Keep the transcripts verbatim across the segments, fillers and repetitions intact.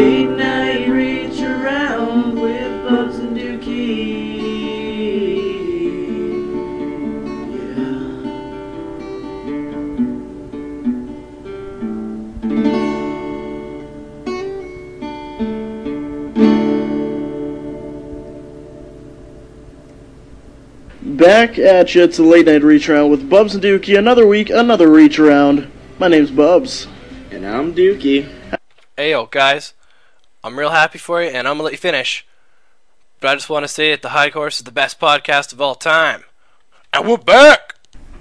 late night reach around with Bubs and Dookie. Back at you, it's a late night reach around with Bubs and Dookie. Another week, another reach around. My name's Bubs. And I'm Dookie. Hey yo, guys. I'm real happy for you, and I'm gonna let you finish. But I just want to say that the High Horse is the best podcast of all time. And we're back!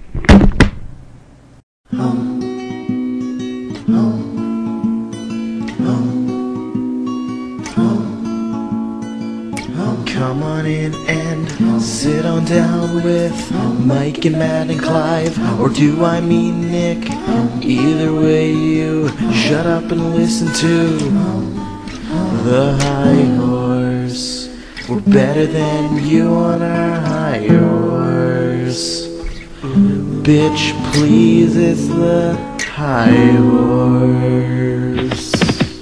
Come on in and sit on down with Mike and Matt and Clive, or do I mean Nick? Either way, you shut up and listen to the High Horse. We're better than you on our high horse. Bitch, please, it's the High Horse.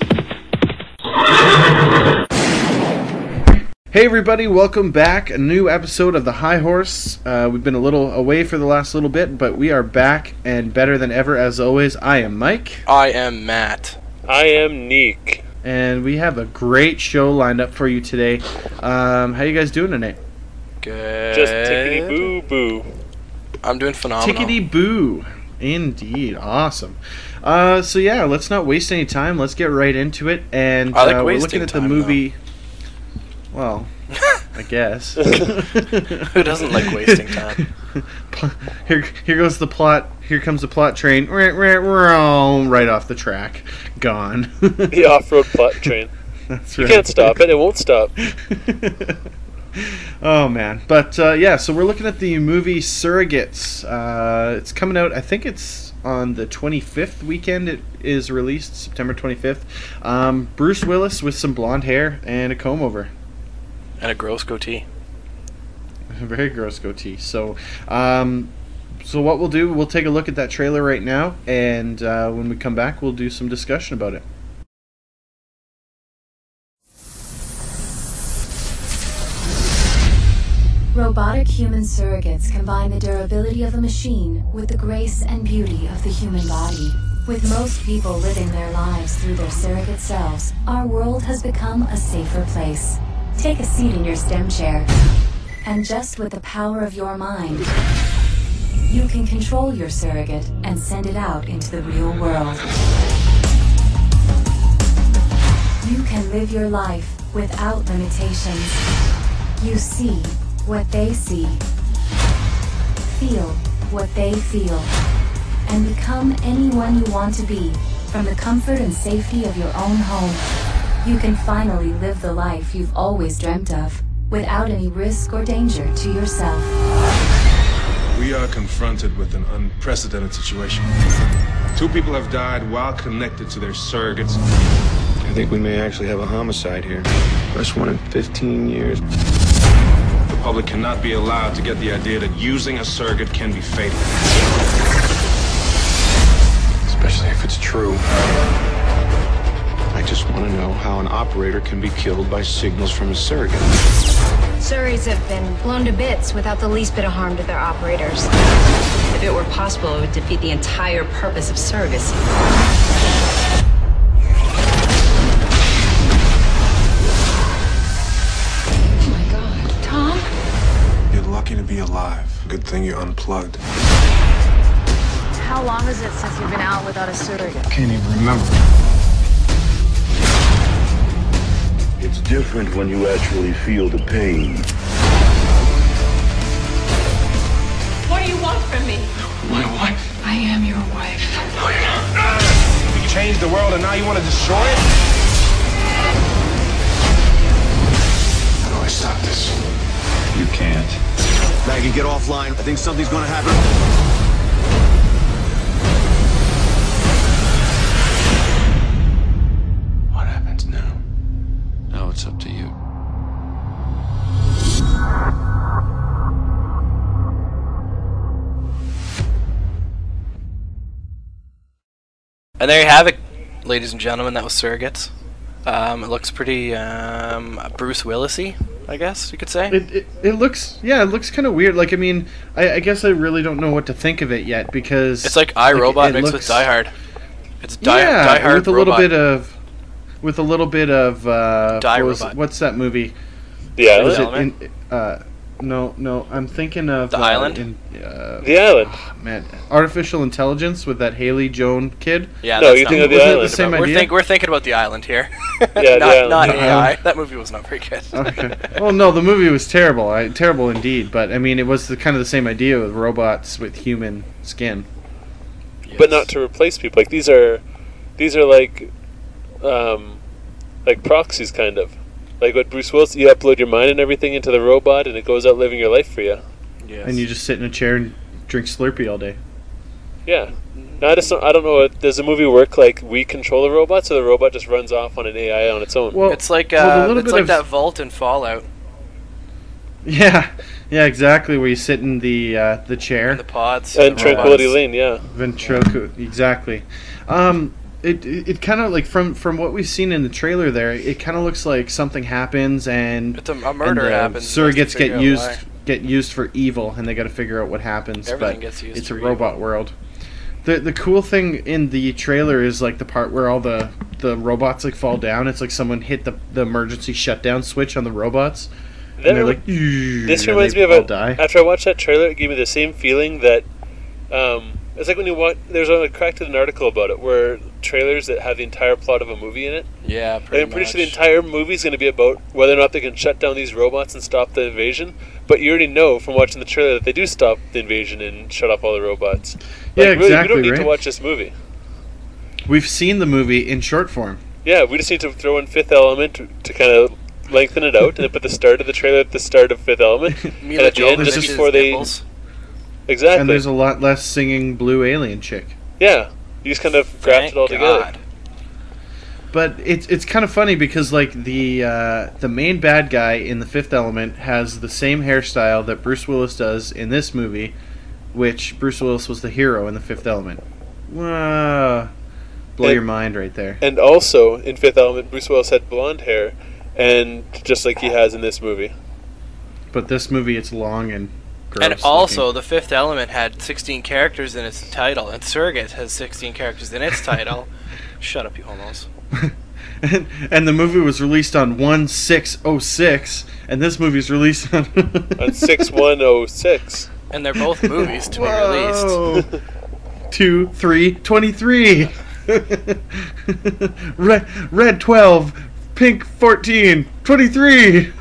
Hey everybody, welcome back. A new episode of The High Horse. Uh, we've been a little away for the last little bit, but we are back and better than ever as always. I am Mike. I am Matt. I am Neek. And we have a great show lined up for you today. Um, how you guys doing tonight? Good. Just tickety boo boo. I'm doing phenomenal. Tickety boo. Indeed. Awesome. Uh, so yeah, let's not waste any time. Let's get right into it. And I like uh, we're wasting looking at the time, movie... Well, I guess. Who doesn't like wasting time? Here, here goes the plot. Here comes the plot train. Right off the track, gone. The off-road plot train. That's You right. can't stop it. It won't stop. Oh man, but uh, yeah. So we're looking at the movie Surrogates. Uh, it's coming out. I think it's on the twenty-fifth weekend. It is released September twenty-fifth. Um, Bruce Willis with some blonde hair and a comb over. And a gross goatee. A very gross goatee. So, um, so what we'll do, we'll take a look at that trailer right now, and uh, when we come back, we'll do some discussion about it. Robotic human surrogates combine the durability of a machine with the grace and beauty of the human body. With most people living their lives through their surrogate selves, our world has become a safer place. Take a seat in your STEM chair, and just with the power of your mind, you can control your surrogate and send it out into the real world. You can live your life without limitations. You see what they see, feel what they feel, and become anyone you want to be from the comfort and safety of your own home. You can finally live the life you've always dreamt of, without any risk or danger to yourself. We are confronted with an unprecedented situation. Two people have died while connected to their surrogates. I think we may actually have a homicide here. First one in fifteen years. The public cannot be allowed to get the idea that using a surrogate can be fatal. Especially if it's true. I just want to know how an operator can be killed by signals from a surrogate. Surreys have been blown to bits without the least bit of harm to their operators. If it were possible, it would defeat the entire purpose of surrogacy. Oh my God, Tom? You're lucky to be alive. Good thing you're unplugged. How long is it since you've been out without a surrogate? Can't even remember. It's different when you actually feel the pain. What do you want from me? My wife. I am your wife. No, you're not. You changed the world and now you want to destroy it? How do I stop this? You can't. Maggie, get offline. I think something's gonna happen. Now it's up to you. And there you have it, ladies and gentlemen. That was Surrogates. Um, it looks pretty um, Bruce Willis-y, I guess you could say. It, it it looks yeah, it looks kind of weird. Like I mean, I, I guess I really don't know what to think of it yet because It's like iRobot like, it mixed looks- with Die Hard. It's Die, yeah, Die Hard with a robot. little bit of with a little bit of uh, Die what was- Robot. what's that movie? The Was Island? it in, uh, no, no, I'm thinking of The uh, Island? In, uh, The Island. man, Artificial Intelligence with that Haley Joan kid. Yeah, No, that's you not think of what The we're Island. thinking about. Same We're, idea? think, we're thinking about The Island here. Yeah, The not, Island. not Uh, A I. That movie was not very good. Okay. Well, no, the movie was terrible. I, terrible indeed. But I mean, it was the kind of the same idea with robots with human skin. But not to replace people. Like these are, these are like, um, like proxies, kind of. Like what Bruce Willis, you upload your mind and everything into the robot, and it goes out living your life for you. Yes. And you just sit in a chair and drink Slurpee all day. Yeah. Now, I just don't, I don't know. Does the movie work like we control the robot, so the robot just runs off on an A I on its own? Well, It's like well, the uh, little it's bit like of- that vault in Fallout. Yeah, yeah, exactly. Where you sit in the uh, the chair. The pods. and the Tranquility robots. Lane, yeah. Ventriloquist, exactly. Um, it it, it kind of like from from what we've seen in the trailer there, it kind of looks like something happens and It's a, a murder and the happens. and they have surrogates to figure get out used why. get used for evil, and they got to figure out what happens. Everything but gets used it's a for robot evil. world. The the cool thing in the trailer is like the part where all the the robots like fall down. It's like someone hit the the emergency shutdown switch on the robots. That And they're re- like, "Eesh," This and reminds they me of all a, die. after I watched that trailer, it gave me the same feeling that um, it's like when you watch. There's a cracked an article about it where trailers that have the entire plot of a movie in it. Yeah, And pretty I'm pretty much. sure the entire movie is going to be about whether or not they can shut down these robots and stop the invasion. But you already know from watching the trailer that they do stop the invasion and shut off all the robots. Yeah, Like, really, exactly, we don't need to right? watch this movie. We've seen the movie in short form. Yeah, we just need to throw in Fifth Element to, to kind of lengthen it out, and then put the start of the trailer at the start of Fifth Element, and Mila at the end just Jovovich's before they nipples. exactly. And there's a lot less singing blue alien chick. yeah, you just kind of graft Thank it all together. God. But it's it's kind of funny because like the uh, the main bad guy in the Fifth Element has the same hairstyle that Bruce Willis does in this movie, which Bruce Willis was the hero in the Fifth Element. Wow, blow And- your mind right there. And also in Fifth Element, Bruce Willis had blonde hair, and just like he has in this movie. But this movie, it's long and gross. And also, looking. The Fifth Element had sixteen characters in its title, and Surrogate has sixteen characters in its title. Shut up, you homos. and, and the movie was released on one six oh six, and this movie's released on On six one oh six. And they're both movies to be released. Whoa. Two, three, twenty-three. red, red twelve, pink fourteen, twenty-three.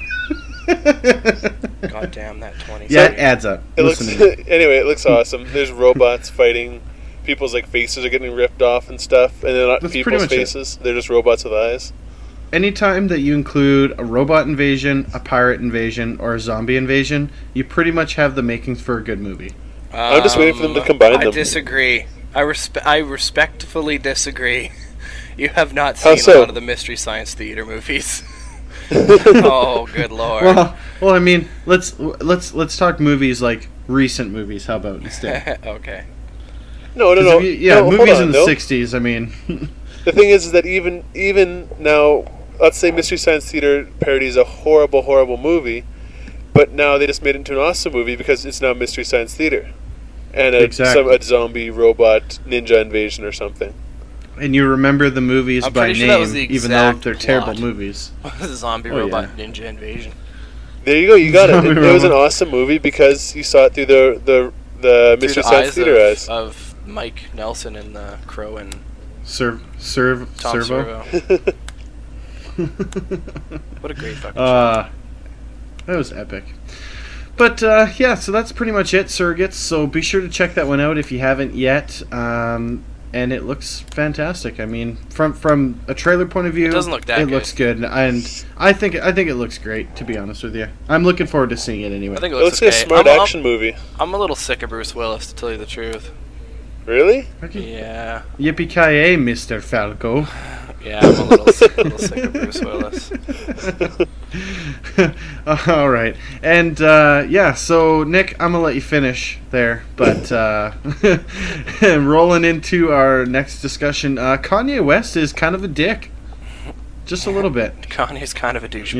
God damn that twenty. Yeah, it adds up. It looks Listen to me. anyway. It looks awesome. There's robots fighting. People's like faces are getting ripped off and stuff, and they're not That's pretty people's much it. faces. They're just robots with eyes. Anytime that you include a robot invasion, a pirate invasion, or a zombie invasion, you pretty much have the makings for a good movie. I'm just waiting for them to Um, combine I them. disagree. I respe- I respectfully disagree. You have not How seen so? a lot of the Mystery Science Theater movies. Oh, good lord. Well, well, I mean, let's let's let's talk movies like recent movies. How about instead? Okay. No, no, 'Cause no. if you- yeah, no, hold movies on, in the no. sixties. I mean, The thing is, is that even even now, let's say Mystery Science Theater parody is a horrible, horrible movie, but now they just made it into an awesome movie because it's now Mystery Science Theater, and a, Exactly. some, a zombie robot ninja invasion or something. and you remember the movies I'm by pretty sure name, that was the even though exact they're terrible plot. movies. Zombie Oh, robot yeah. ninja invasion. There you go. You got it. Zombie It, it was an robot. awesome movie because you saw it through the the the Through Mystery the Science eyes Theater of, eyes. of Mike Nelson and the Crow and Serv, serv, Tom servo. Servo. What a great fucking Uh, that was epic. But uh, yeah, so that's pretty much it, Surrogates. So be sure to check that one out if you haven't yet. Um, and it looks fantastic. I mean, from from a trailer point of view, It doesn't look that it good. looks good, and I think I think it looks great. To be honest with you, I'm looking forward to seeing it anyway. I think it It looks, looks like a okay. smart I'm, action movie. I'm, I'm a little sick of Bruce Willis, to tell you the truth. Really? Yeah. Yippee ki Mister Falco. Yeah, I'm a little, sick, a little sick of Bruce Willis. All right, and uh, yeah, so Nick, I'm gonna let you finish there, but uh, rolling into our next discussion, uh, Kanye West is kind of a dick. just a little bit. Kanye's kind of a douchebag.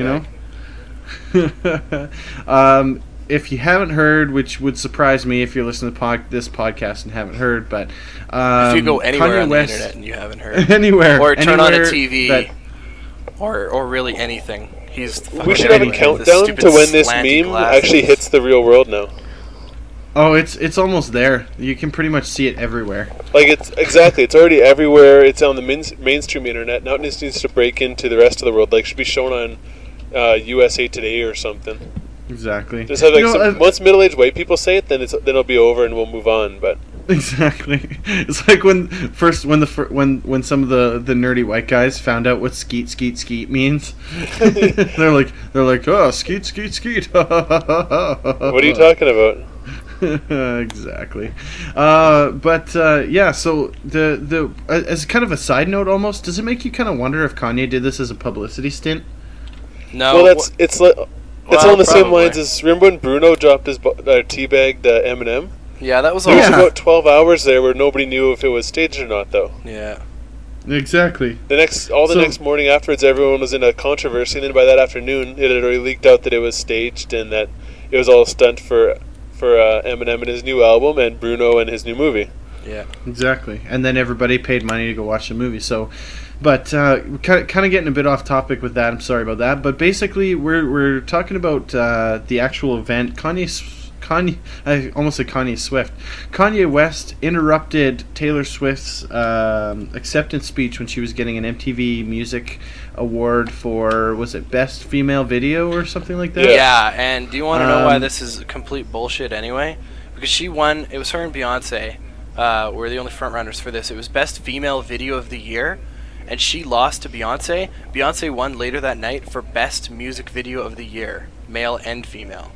You know. um, if you haven't heard, which would surprise me if you're listening to pod- this podcast and haven't heard, but um, if you go anywhere Kanye on West, the internet and you haven't heard, anywhere, or turn anywhere on a T V, that, or or really anything, he's. We should have a countdown to when this meme glasses. actually hits the real world now. Oh, it's it's almost there. You can pretty much see it everywhere. Like, it's exactly, it's already everywhere. It's on the main, mainstream internet. Now it needs needs to break into the rest of the world. Like, should be shown on uh, U S A Today or something. Exactly. Just have like You know, some, uh, once middle-aged white people say it, then it's then it'll be over and we'll move on. But Exactly. It's like when first when the fir- when when some of the, the nerdy white guys found out what skeet skeet skeet means. they're like they're like oh skeet skeet skeet. what are you talking about? Exactly. Uh, but uh, yeah, so the the uh, as kind of a side note, almost, does it make you kind of wonder if Kanye did this as a publicity stint? No. Well, that's it's li- it's Well, on the same probably. lines as remember when Bruno dropped his bo- uh, teabagged uh, Eminem. Yeah, that was There was all. about twelve hours there where nobody knew if it was staged or not, though. Yeah. Exactly. The next, all the So- next morning afterwards, everyone was in a controversy, and then by that afternoon, it had already leaked out that it was staged and that it was all a stunt for for uh, Eminem and his new album and Bruno and his new movie. Yeah. Exactly. And then everybody paid money to go watch the movie. So, but uh, kind of, kind of getting a bit off topic with that. I'm sorry about that. But basically, we're we're talking about uh, the actual event. Kanye. Kanye, I almost said Kanye Swift. Kanye West interrupted Taylor Swift's um, acceptance speech when she was getting an M T V Music Award for, was it Best Female Video or something like that? Yeah, yeah, and do you want to know why Um, this is complete bullshit anyway? Because she won, it was her and Beyonce uh, were the only frontrunners for this. It was Best Female Video of the Year, and she lost to Beyonce. Beyonce won later that night for Best Music Video of the Year, male and female.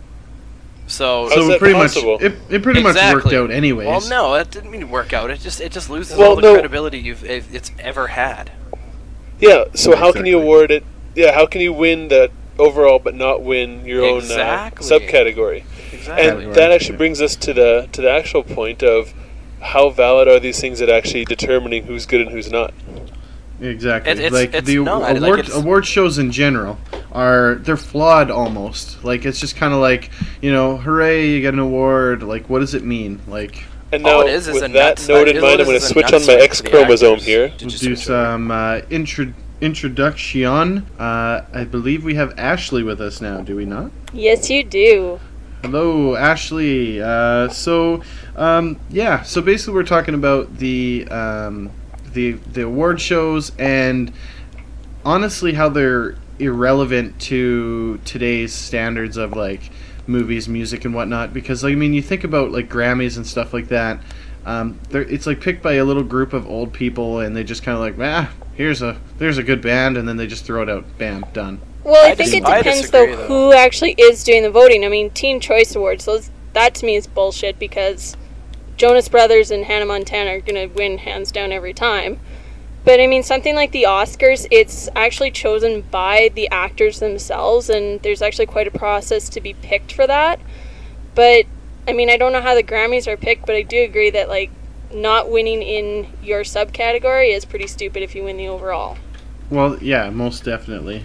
So, How's So that pretty possible? much, it, it pretty much Exactly. worked out anyways. Well, no, that didn't mean work out. It just it just loses Well, all the no. credibility you've it, it's ever had. Yeah, so how can you Exactly. award it? Yeah, how can you win that overall but not win your Exactly. own uh, subcategory? Exactly. And that actually brings us to the to the actual point of how valid are these things at actually determining who's good and who's not? Exactly. It- it's- like it's the not, like, award it's- award shows in general are they're flawed almost. Like it's just kind of like, you know, hooray, you got an award. Like what does it mean? Like And All now, it is is with a that nut note slide. in All it mind, I'm is going to is a switch nut on my slide X for the chromosome actors. here. Did you we'll do switch over? some uh, intro introduction. Uh, I believe we have Ashley with us now. Do we not? Yes, you do. Hello, Ashley. Uh, so, um, yeah. So basically, we're talking about the um, the the award shows and honestly how they're irrelevant to today's standards of like movies, music, and whatnot. Because like, I mean, you think about like Grammys and stuff like that. Um, they're, it's like picked by a little group of old people, and they just kind of like, ah, here's a there's a good band, and then they just throw it out. Bam, done. Well, I, I think dis- it I depends, disagree, though, though. who actually is doing the voting. I mean, Teen Choice Awards, those, that to me is bullshit because Jonas Brothers and Hannah Montana are going to win hands down every time. But, I mean, something like the Oscars, it's actually chosen by the actors themselves, and there's actually quite a process to be picked for that. But, I mean, I don't know how the Grammys are picked, but I do agree that, like, not winning in your subcategory is pretty stupid if you win the overall. Well, yeah, most definitely.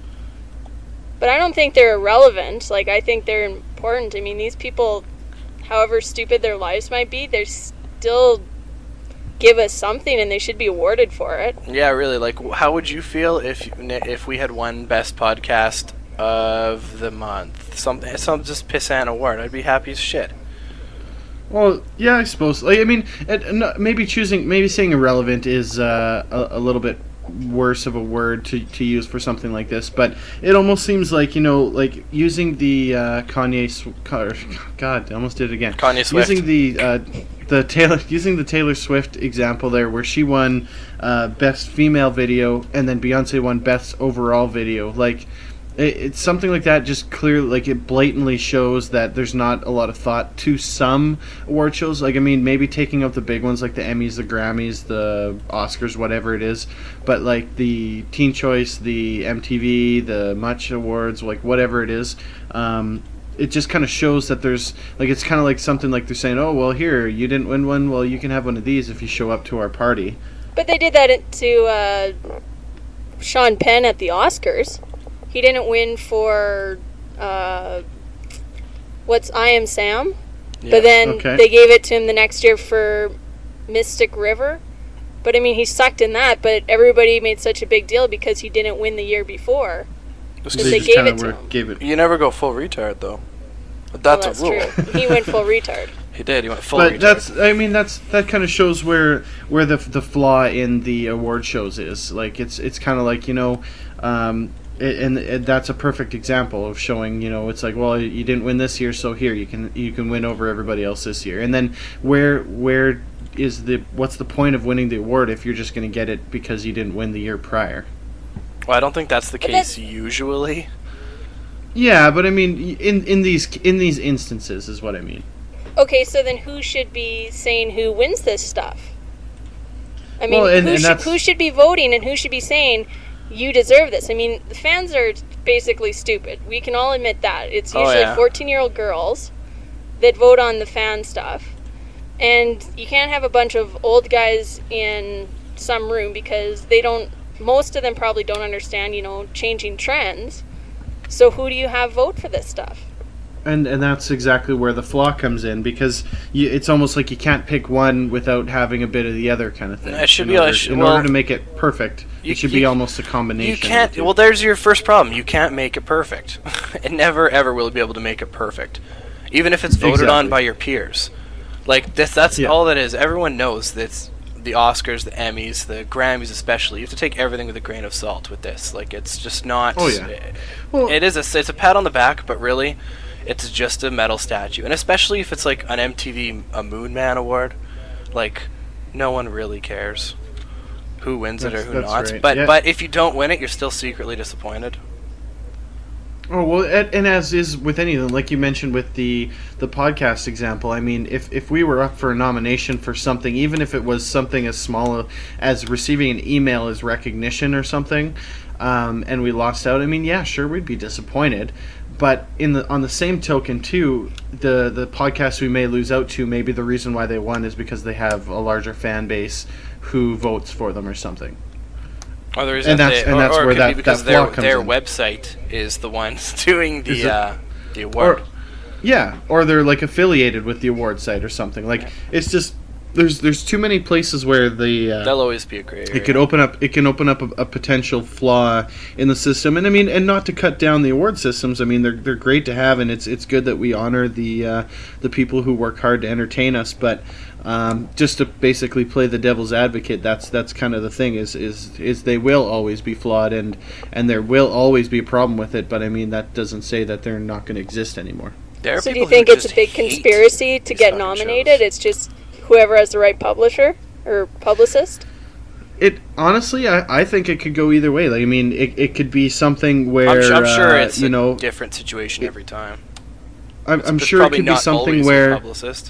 But I don't think they're irrelevant. Like, I think they're important. I mean, these people, however stupid their lives might be, they still give us something, and they should be awarded for it. Yeah, really. Like, how would you feel if if we had won Best Podcast of the Month? Some some just pissant award. I'd be happy as shit. Well, yeah, I suppose. Like, I mean, it, no, maybe choosing, maybe saying irrelevant is uh, a, a little bit worse of a word to, to use for something like this. But it almost seems like, you know, like using the uh, Kanye, Sw- God, I almost did it again. Kanye Swift. Using the uh, the Taylor, using the Taylor Swift example there, where she won uh, Best Female Video, and then Beyonce won Best Overall Video. Like, it, it's something like that. Just clearly, like, it blatantly shows that there's not a lot of thought to some award shows. Like, I mean, maybe taking out the big ones like the Emmys, the Grammys, the Oscars, whatever it is. But like the Teen Choice, the M T V, the Much Awards, like whatever it is. Um, it just kind of shows that there's, like, it's kind of like something like they're saying, oh, well, here, you didn't win one, well, you can have one of these if you show up to our party. But they did that to uh, Sean Penn at the Oscars. He didn't win for uh, what's I Am Sam, Yeah. but then Okay. they gave it to him the next year for Mystic River. But I mean, he sucked in that. But everybody made such a big deal because he didn't win the year before. Just That They they just gave kinda it to were- him. Gave it. You never go full retard though. But Well, that's, that's a rule. true. He went full retard. He did. He went full But retard. that's, I mean, that's that kind of shows where where the the flaw in the award shows is. Like it's it's kind of like, you know, um, it, and, and that's a perfect example of showing, you know, it's like, well, you didn't win this year, so here you can you can win over everybody else this year. And then where where is the what's the point of winning the award if you're just going to get it because you didn't win the year prior? Well, I don't think that's the But case that's- usually. Yeah, but I mean, in in these in these instances is what I mean. Okay, so then who should be saying who wins this stuff? I mean, Well, and- who, and should, that's- who should be voting and who should be saying you deserve this? I mean, the fans are basically stupid. We can all admit that. It's Oh, usually yeah. fourteen-year-old girls that vote on the fan stuff. And you can't have a bunch of old guys in some room because they don't, most of them probably don't understand, you know, changing trends. So who do you have vote for this stuff? And and that's exactly where the flaw comes in, because you, it's almost like you can't pick one without having a bit of the other kind of thing. It should in be- order, it should- in well, order to make it perfect. you- It should you- be almost a combination. You of the can't. two. Well, there's your first problem. You can't make it perfect. It never ever will be able to make it perfect, even if it's voted on Exactly. by your peers. Like this. That's Yeah. all that is. Everyone knows that's the Oscars, the Emmys, the Grammys, especially. You have to take everything with a grain of salt with this. Like it's just not. Oh, yeah. it- Well- it is a. It's a pat on the back, but really, it's just a metal statue. And especially if it's like an M T V a Moon Man award, like no one really cares who wins it or That's- who that's not. right. But Yeah. but if you don't win it, you're still secretly disappointed. Oh well, and, and as is with anything, like you mentioned with the the podcast example. I mean, if if we were up for a nomination for something, even if it was something as small as receiving an email as recognition or something, um, and we lost out, I mean, yeah, sure, we'd be disappointed. But in the on the same token, too, the the podcast we may lose out to, maybe the reason why they won is because they have a larger fan base who votes for them or something. Or the reason And that's- they, and or, that's or it where could that- be because that flaw their comes their in. website is the ones doing Is the it- uh, the award. Or, yeah, or they're like affiliated with the award site or something. Like it's just there's there's too many places where the uh, There'll always be a gray area. it could open up it can open up a, a potential flaw in the system. And I mean, and not to cut down the award systems. I mean, they're they're great to have, and it's it's good that we honor the uh, the people who work hard to entertain us. But um, just to basically play the devil's advocate, that's that's kind of the thing is is is they will always be flawed, and and there will always be a problem with it. But I mean, that doesn't say that they're not going to exist anymore. There are So do you people who think it's a just big hate conspiracy to these get fucking nominated? shows. It's just whoever has the right publisher or publicist? It honestly, I, I think it could go either way. Like, I mean, it, it could be something where I'm, su- I'm sure uh, it's you a know, different situation every time. I'm, It's- I'm it's sure it probably could be not something always a where publicist.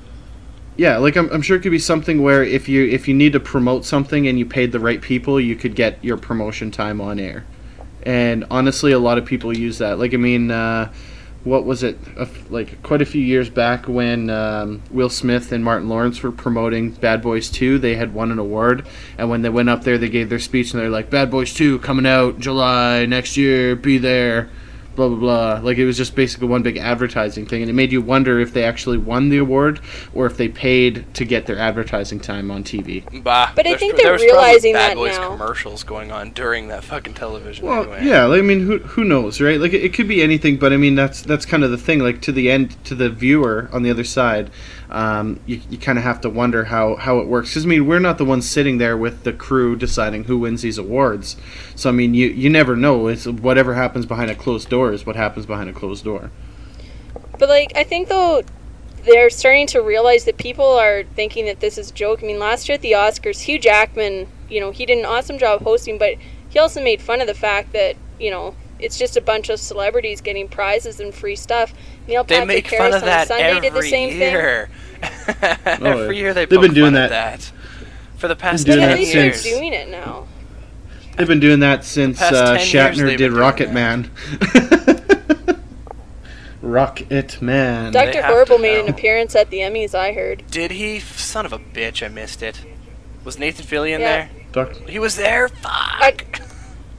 yeah, like I'm, I'm sure it could be something where if you if you need to promote something and you paid the right people, you could get your promotion time on air. And honestly, a lot of people use that. Like, I mean, uh, what was it? A f like quite a few years back when um, Will Smith and Martin Lawrence were promoting Bad Boys two, they had won an award, and when they went up there, they gave their speech, and they're like, "Bad Boys two coming out July next year, be there." Blah blah blah. Like, it was just basically one big advertising thing, and it made you wonder if they actually won the award or if they paid to get their advertising time on T V. Bah, But I there's- think there they're was probably realizing Bad that Boys now. commercials going on during that fucking television. Well, anyway. yeah. Like, I mean, who who knows, right? Like, it, it could be anything, but I mean, that's that's kind of the thing. Like, to the end, to the viewer on the other side, um, you you kind of have to wonder how how it works. Because I mean, we're not the ones sitting there with the crew deciding who wins these awards. So I mean, you you never know. It's whatever happens behind a closed door is what happens behind a closed door. But like, I think though they're starting to realize that people are thinking that this is a joke. I mean, last year at the Oscars, Hugh Jackman, you know, he did an awesome job hosting, but he also made fun of the fact that, you know, it's just a bunch of celebrities getting prizes and free stuff. Neil They Patrick make Harris fun of on that Sunday every did the same year. every yeah. year they They've poke been doing fun at that. that for the past Been thing. But doing at ten least that they're years. since- doing it now. They've been doing that since past uh, ten years Shatner they've did been doing Rocket that. Man. Rocket Man. They Doctor have Horrible to made an know. appearance at the Emmys, I heard. Did he? Son of a bitch! I missed it. Was Nathan Fillion Yeah. there? Doc- He was there. Fuck.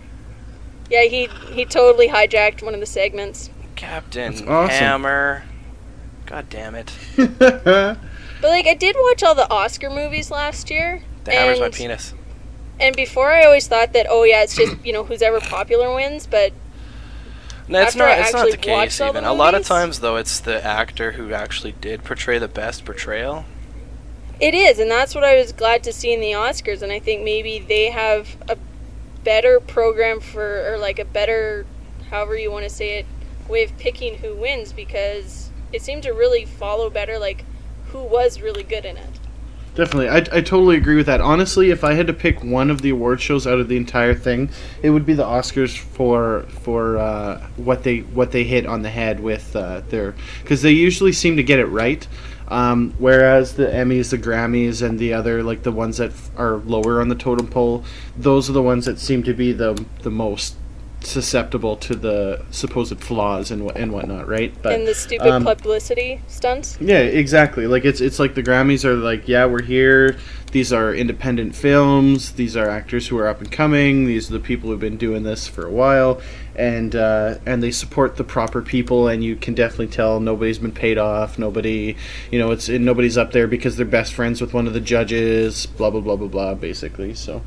Yeah, he he totally hijacked one of the segments. Captain awesome. Hammer. God damn it. But like, I did watch all the Oscar movies last year. The Hammer's my and- penis. And before, I always thought that, oh yeah, it's just, you know, who's ever popular wins, but No, it's after not. I It's not actually the watched case. all the Even a lot of movies- times, though, it's the actor who actually did portray the best portrayal. it is, and that's what I was glad to see in the Oscars, and I think maybe they have a better program for, or like a better, however you want to say it, way of picking who wins, because it seemed to really follow better, like, who was really good in it. Definitely, I, I totally agree with that. Honestly, if I had to pick one of the award shows out of the entire thing, it would be the Oscars for for uh, what they what they hit on the head with uh, their, because they usually seem to get it right. Um, whereas the Emmys, the Grammys, and the other, like the ones that f- are lower on the totem pole, those are the ones that seem to be the the most susceptible to the supposed flaws and what and whatnot, right? But And the stupid um, publicity stunts. yeah, exactly. Like it's it's like the Grammys are like, yeah, we're here. These are independent films. These are actors who are up and coming. These are the people who've been doing this for a while, and uh, and they support the proper people. And you can definitely tell nobody's been paid off. Nobody, you know, it's and nobody's up there because they're best friends with one of the judges. Blah blah blah blah blah. Basically, so.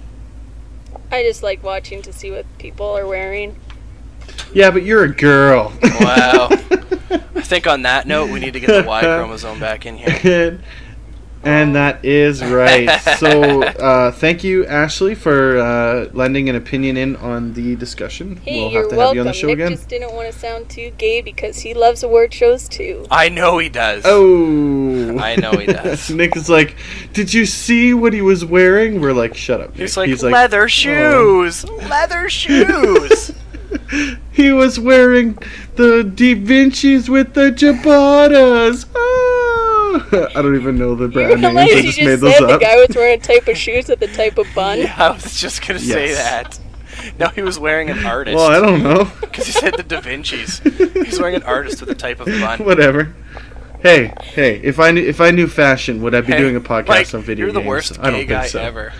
I just like watching to see what people are wearing. Yeah, but you're a girl. Wow. I think on that note, we need to get the Y chromosome back in here. And that is right. So, uh, thank you, Ashley, for uh, lending an opinion in on the discussion. Hey, we'll you're have to welcome. have you on the show Nick again. just didn't want to sound too gay because he loves award shows too. I know he does. Oh, I know he does. Nick is like, did you see what he was wearing? We're like, shut up. He's Nick. like, leather shoes, leather shoes. Oh. He was wearing the Da Vinci's with the ciabattas. Oh. I don't even know the You brand names. realize I you just just made said those the up. guy was wearing a type of shoes with a type of bun? Yeah, I was just gonna say Yes. that. No, he was wearing an artist. Well, I don't know. Because he said the Da Vinci's. He's wearing an artist with a type of bun. Whatever. Hey, hey! If I knew if I knew fashion, would I be Hey, doing a podcast Mike, on video you're the games? worst I don't gay guy think so. ever.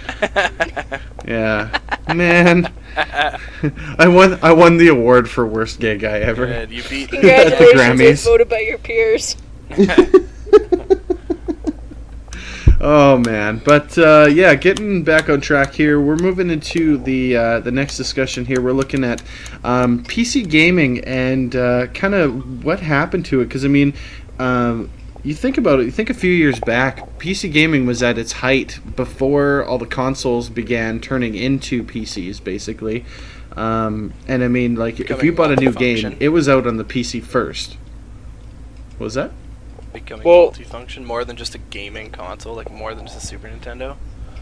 Yeah, man. I won. I won the award for worst gay guy ever. Good, you beat at the Congratulations, Grammys. was voted by your peers. Oh man, but uh, yeah, getting back on track here. We're moving into the uh, the next discussion here. We're looking at um, P C gaming and uh, kind of what happened to it. Because I mean, um, you think about it. You think a few years back, P C gaming was at its height before all the consoles began turning into P Cs, basically. Um, and I mean, like, if Becoming you bought a new game, multifunction. it was out on the P C first. What was that? Becoming Well- multifunction, more than just a gaming console, like more than just a Super Nintendo.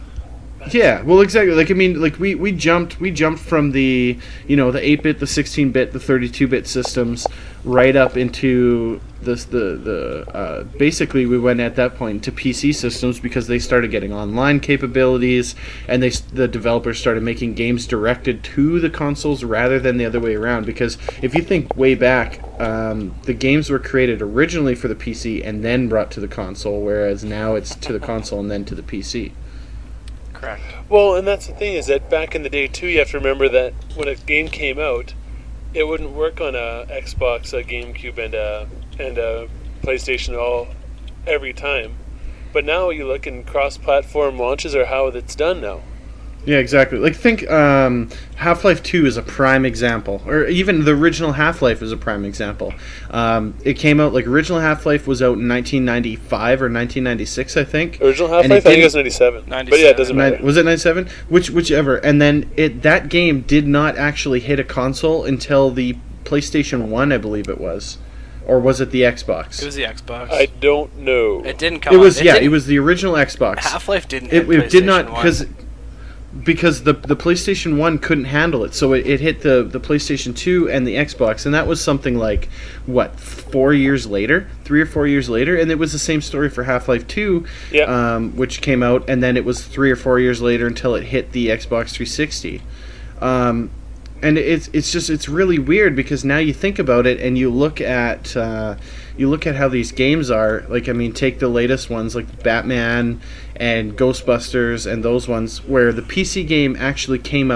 Yeah, well, exactly. Like I mean, like we, we jumped we jumped from the you know the eight bit, the sixteen bit, the thirty-two bit systems right up into this the the uh, basically we went at that point to P C systems because they started getting online capabilities and they s- the developers started making games directed to the consoles rather than the other way around. Because if you think way back, um, the games were created originally for the P C and then brought to the console, whereas now it's to the console and then to the P C. Correct. Well, and that's the thing is that back in the day too, you have to remember that when a game came out, it wouldn't work on a Xbox, a GameCube, and a and a PlayStation all every time. But now you look in cross-platform launches are how it's done now. Yeah, exactly. Like, think um, Half-Life two is a prime example. Or even the original Half-Life is a prime example. Um, it came out, like, original Half-Life was out in nineteen ninety-five or nineteen ninety-six, I think. Original And Half-Life, I think it didn't- was ninety-seven. But yeah, it doesn't matter. Nin- Was it ninety-seven? Which, whichever. And then it that game did not actually hit a console until the PlayStation one, I believe it was. Or was it the Xbox? It was the Xbox. I don't know. It didn't come. It was on. yeah, didn't- it was the original Xbox. Half-Life didn't It, hit it did not PlayStation one. because because the the PlayStation one couldn't handle it, so it, it hit the the PlayStation two and the Xbox, and that was something like what four years later, three or four years later, and it was the same story for Half-Life two, Yeah. um, which came out, and then it was three or four years later until it hit the Xbox three sixty. Um, and it's it's just it's really weird because now you think about it and you look at uh, you look at how these games are. Like, I mean, take the latest ones like Batman and Ghostbusters and those ones where the P C game actually came out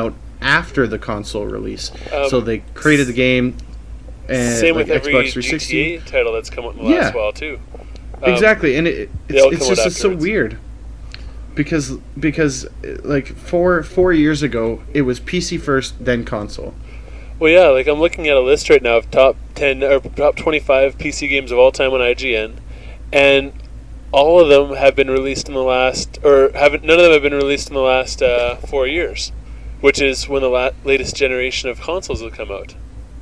after the console release. Um, so they created the game. And same like with every Xbox three sixty G T A title that's come out in the Yeah. last while too. Um, Exactly, and it, they all it's, it's come out just it's so afterwards. weird because because like four four years ago it was P C first, then console. Well, yeah, like I'm looking at a list right now of top ten or top twenty-five P C games of all time on I G N, and all of them have been released in the last, or haven't. None of them have been released in the last uh, four years, which is when the la- latest generation of consoles will come out.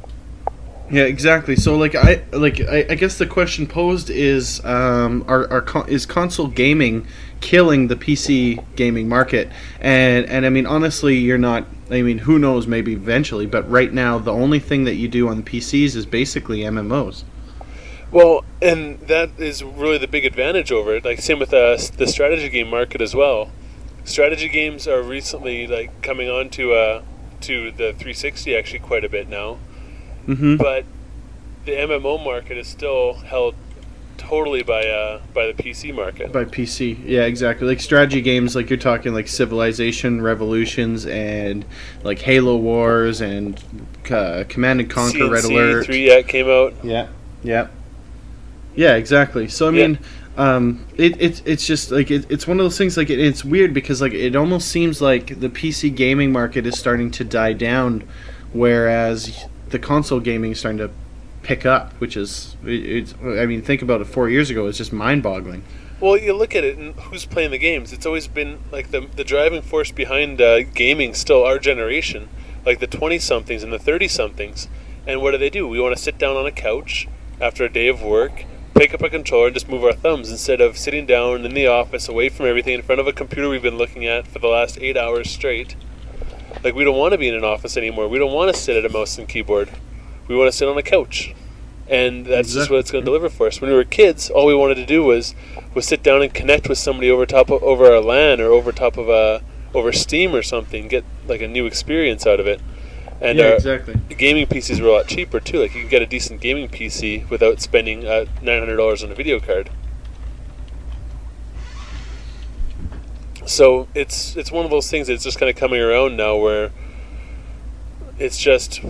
Yeah, exactly. So like I like I, I guess the question posed is um are, are con- is console gaming killing the P C gaming market? And and I mean honestly, you're not. I mean, who knows? Maybe eventually, but right now the only thing that you do on the P Cs is basically M M Os. Well, and that is really the big advantage over it. Like same with uh, the strategy game market as well. Strategy games are recently like coming on to uh to the three sixty actually quite a bit now. Mm-hmm. But the M M O market is still held totally by uh, by the P C market. By P C, yeah, exactly. Like strategy games, like you're talking like Civilization, Revolutions, and like Halo Wars, and uh, Command and Conquer, C N Red C Alert. three yeah, came out. Yeah, yeah, yeah, exactly. So I mean, yeah. um, it, it it's just like it, it's one of those things. Like it, it's weird because like it almost seems like the P C gaming market is starting to die down, whereas the console gaming is starting to pick up, which is it, it's. I mean, think about it. Four years ago, it's just mind-boggling. Well, you look at it, and who's playing the games? It's always been like the the driving force behind uh, gaming. Still, our generation, like the twenty-somethings and the thirty-somethings. And what do they do? We want to sit down on a couch after a day of work, pick up a controller, and just move our thumbs instead of sitting down in the office, away from everything, in front of a computer we've been looking at for the last eight hours straight. Like, we don't want to be in an office anymore. We don't want to sit at a mouse and keyboard. We want to sit on a couch. And that's Exactly. just what it's going to deliver for us. When we were kids, all we wanted to do was was sit down and connect with somebody over top of, over our LAN or over top of a over Steam or something, get like a new experience out of it. And Yeah, our exactly. gaming P Cs were a lot cheaper too. Like, you can get a decent gaming P C without spending uh, nine hundred dollars on a video card. So it's it's one of those things that's just kind of coming around now, where it's just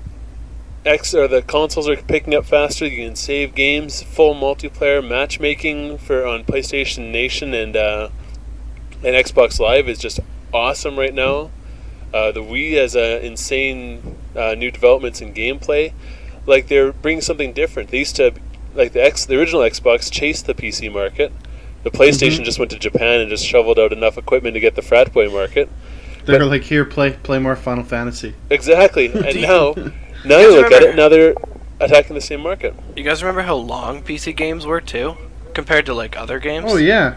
X or the consoles are picking up faster. You can save games, full multiplayer matchmaking for on PlayStation Nation and uh, and Xbox Live is just awesome right now. Uh, the Wii has uh, insane uh, new developments in gameplay. Like, they're bringing something different. They used to, like the X, the original Xbox chased the P C market. The PlayStation Mm-hmm. just went to Japan and just shoveled out enough equipment to get the frat boy market. They're like, here, play play more Final Fantasy. Exactly, and now, now You you guys look at remember- it, now they're attacking the same market. You guys remember how long P C games were too, compared to like other games? Oh yeah.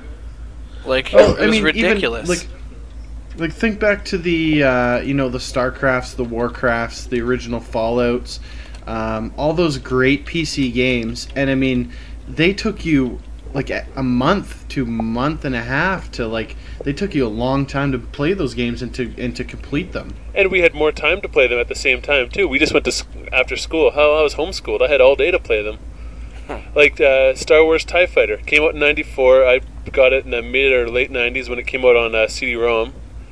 Like Oh, it I was mean, even, ridiculous. like, like think back to the uh, you know the StarCrafts, the Warcrafts, the original Fallouts, um, all those great P C games, and I mean, they took you like a a month to month and a half to like they took you a long time to play those games and to and to complete them. And we had more time to play them at the same time too. We just went to sc- after school. How I was homeschooled, I had all day to play them. Like uh, Star Wars TIE Fighter came out in ninety-four. I got it in the mid or late nineties when it came out on uh, C D ROM,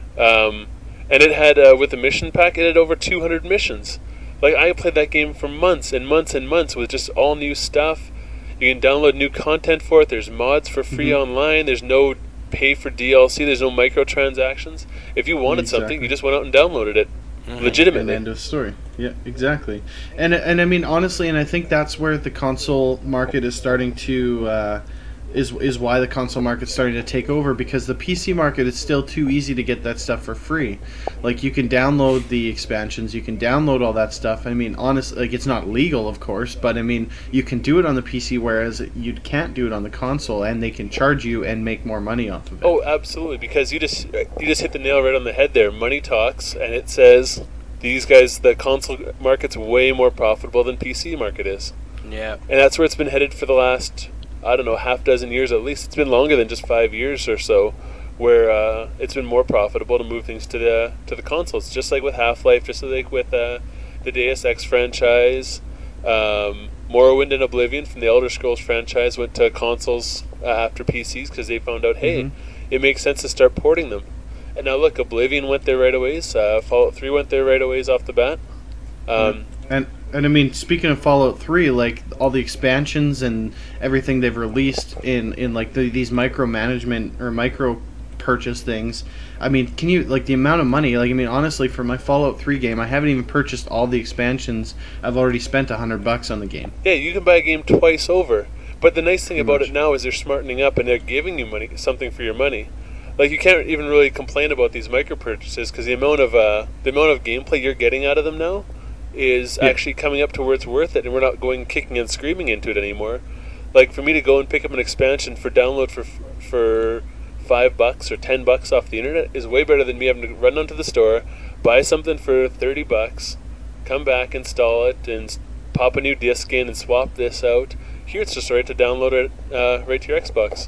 um, and it had uh, with the mission pack, it had over two hundred missions. Like, I played that game for months and months and months with just all new stuff. You can download new content for it. There's mods for free Mm-hmm. online. There's no pay for D L C. There's no microtransactions. If you wanted something, Exactly. you just went out and downloaded it. Legitimately. And end of story. Yeah, exactly. And and I mean honestly, and I think that's where the console market is starting to uh, is is why the console market's starting to take over, because the P C market is still too easy to get that stuff for free. Like, you can download the expansions, you can download all that stuff. I mean, honestly, like, it's not legal, of course, but I mean, you can do it on the P C, whereas you can't do it on the console, and they can charge you and make more money off of it. Oh, absolutely! Because you just you just hit the nail right on the head there. Money talks, and it says these guys, the console market's way more profitable than P C market is, yeah. and that's where it's been headed for the last, I don't know, half dozen years at least. It's been longer than just five years or so, where uh, it's been more profitable to move things to the to the consoles. Just like with Half-Life, just like with uh, the Deus Ex franchise, um, Morrowind and Oblivion from the Elder Scrolls franchise went to consoles uh, after P Cs because they found out, hey, Mhm. it makes sense to start porting them. And now look, Oblivion went there right away. Uh, Fallout three went there right away off the bat. Um, and and I mean, speaking of Fallout three, like all the expansions and everything they've released in in like the, these micromanagement or micro purchase things. I mean, can you like the amount of money? Like, I mean, honestly, for my Fallout three game, I haven't even purchased all the expansions. I've already spent a hundred bucks on the game. Yeah, you can buy a game twice over. But the nice thing Pretty about much. it now is they're smartening up and they're giving you money, something for your money. Like, you can't even really complain about these micro purchases because the amount of uh, the amount of gameplay you're getting out of them now is yeah. actually coming up to where it's worth it, and we're not going kicking and screaming into it anymore. Like, for me to go and pick up an expansion for download for for five bucks or ten bucks off the internet is way better than me having to run onto the store, buy something for thirty bucks, come back, install it, and pop a new disc in and swap this out. Here it's just right to download it uh, right to your Xbox.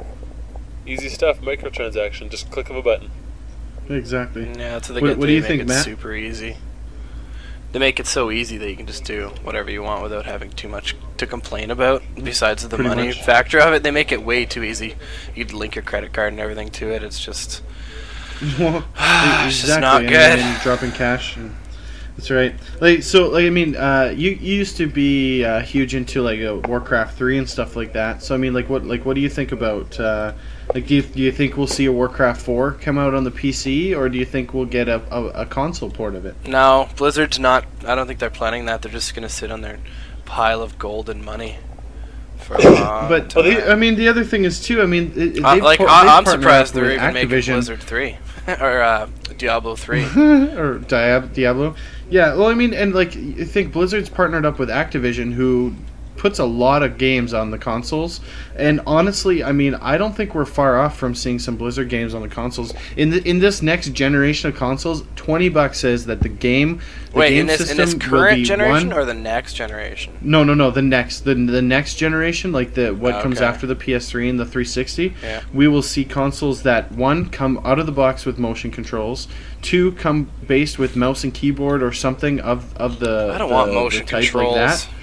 Easy stuff, microtransaction, just click of a button. Exactly. Yeah, that's what they what, get. What they do you make think, it Matt? Super easy. They make it so easy that you can just do whatever you want without having too much to complain about. Besides the Pretty money much. factor of it, they make it way too easy. You'd link your credit card and everything to it. It's just, well, it's exactly. just not and, good. And dropping cash. And, that's right. Like so, like I mean, uh, you, you used to be uh, huge into like uh, Warcraft three and stuff like that. So I mean, like what like what do you think about? Uh, like, do you do you think we'll see a Warcraft four come out on the P C, or do you think we'll get a, a, a console port of it? No, Blizzard's not. I don't think they're planning that. They're just gonna sit on their pile of gold and money for a long But time. the, I mean, the other thing is too. I mean, it, Uh, they've like par- I, they've I'm partnered surprised up they're with even making Activision. Blizzard three or uh, Diablo three. or Diab- Diablo. Yeah, well, I mean, and like, I think Blizzard's partnered up with Activision, who puts a lot of games on the consoles. And honestly, I mean, I don't think we're far off from seeing some Blizzard games on the consoles. In the, in this next generation of consoles, twenty bucks says that the game, the Wait, game in this in system this will current be generation one, or the next generation? No, no, no. The next, the the next generation, like the what Oh, comes okay. after the P S three and the three sixty. Yeah. We will see consoles that one come out of the box with motion controls, two come based with mouse and keyboard or something of of the. I don't the, want the motion type controls. Like that.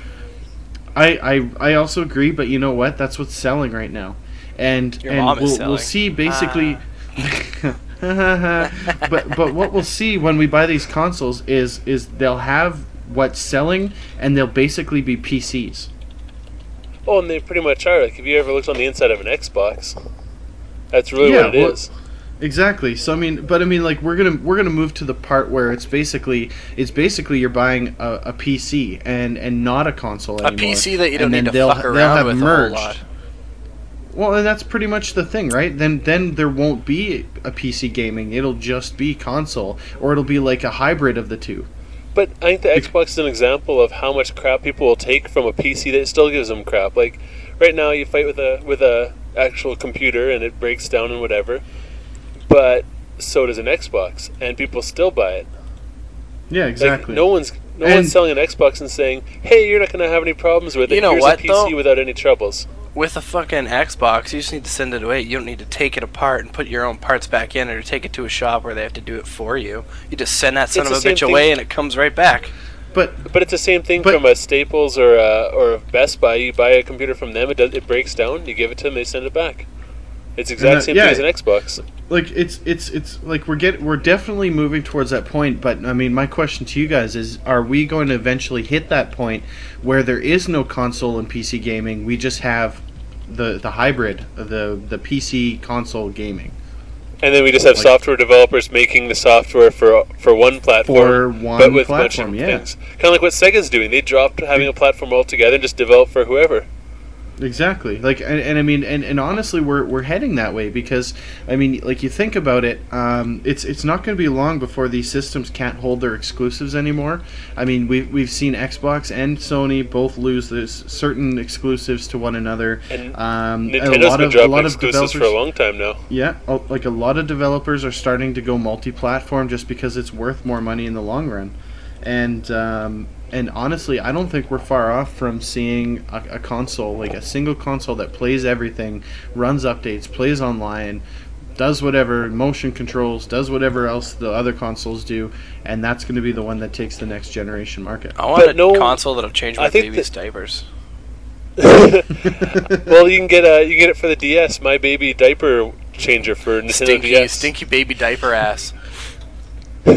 I, I I also agree, but you know what? That's what's selling right now, and Your and mom is we'll selling. we'll see basically. but but what we'll see when we buy these consoles is is they'll have what's selling, and they'll basically be P Cs. Oh, and they pretty much are. Like, if you ever looked on the inside of an Xbox, that's really Yeah, what it well- is. Exactly. So I mean, but I mean, like we're gonna we're gonna move to the part where it's basically it's basically you're buying a, a P C and and not a console A anymore. P C that you don't And then need to they'll- fuck they'll around have with a whole merged. lot. Well, and that's pretty much the thing, right? Then then there won't be a P C gaming. It'll just be console, or it'll be like a hybrid of the two. But I think the Xbox is an example of how much crap people will take from a P C that still gives them crap. Like, right now you fight with a with a actual computer and it breaks down and whatever, but so does an Xbox, and people still buy it. Yeah, Like, exactly. no one's no And- one's selling an Xbox and saying, "Hey, you're not going to have any problems with it. You know Here's what, a P C though? without any troubles." With a fucking Xbox, you just need to send it away. You don't need to take it apart and put your own parts back in, or take it to a shop where they have to do it for you. You just send that son It's of the a same bitch thing- away, and it comes right back. But But it's the same thing But- from a Staples or a, or a Best Buy. You buy a computer from them, it does, it breaks down. You give it to them, they send it back. It's the exact uh, same yeah. thing as an Xbox. like it's it's it's like we're get we're definitely moving towards that point. But I mean, my question to you guys is: are we going to eventually hit that point where there is no console and P C gaming? We just have the the hybrid, the the P C console gaming. And then we just have Like- software developers making the software for for one platform, For one but with platform, a bunch yeah. of things. Kind of like what Sega's doing. They dropped having a platform altogether and just develop for whoever. Exactly. Like, and, and I mean, and, and honestly, we're we're heading that way because I mean, like you think about it, um, it's it's not going to be long before these systems can't hold their exclusives anymore. I mean, we we've seen Xbox and Sony both lose this certain exclusives to one another. And Um, and Nintendo's been a dropping lot of exclusives for a developers- long time now. Yeah, oh, like a lot of developers are starting to go multi-platform just because it's worth more money in the long run, and um, and honestly, I don't think we're far off from seeing a, a console, like a single console that plays everything, runs updates, plays online, does whatever, motion controls, does whatever else the other consoles do, and that's going to be the one that takes the next generation market. I want But a no- console that'll change I my think baby's that- diapers. Well, you can get a you can get it for the D S. My baby diaper changer for Nintendo Stinky, D S. stinky baby diaper ass. I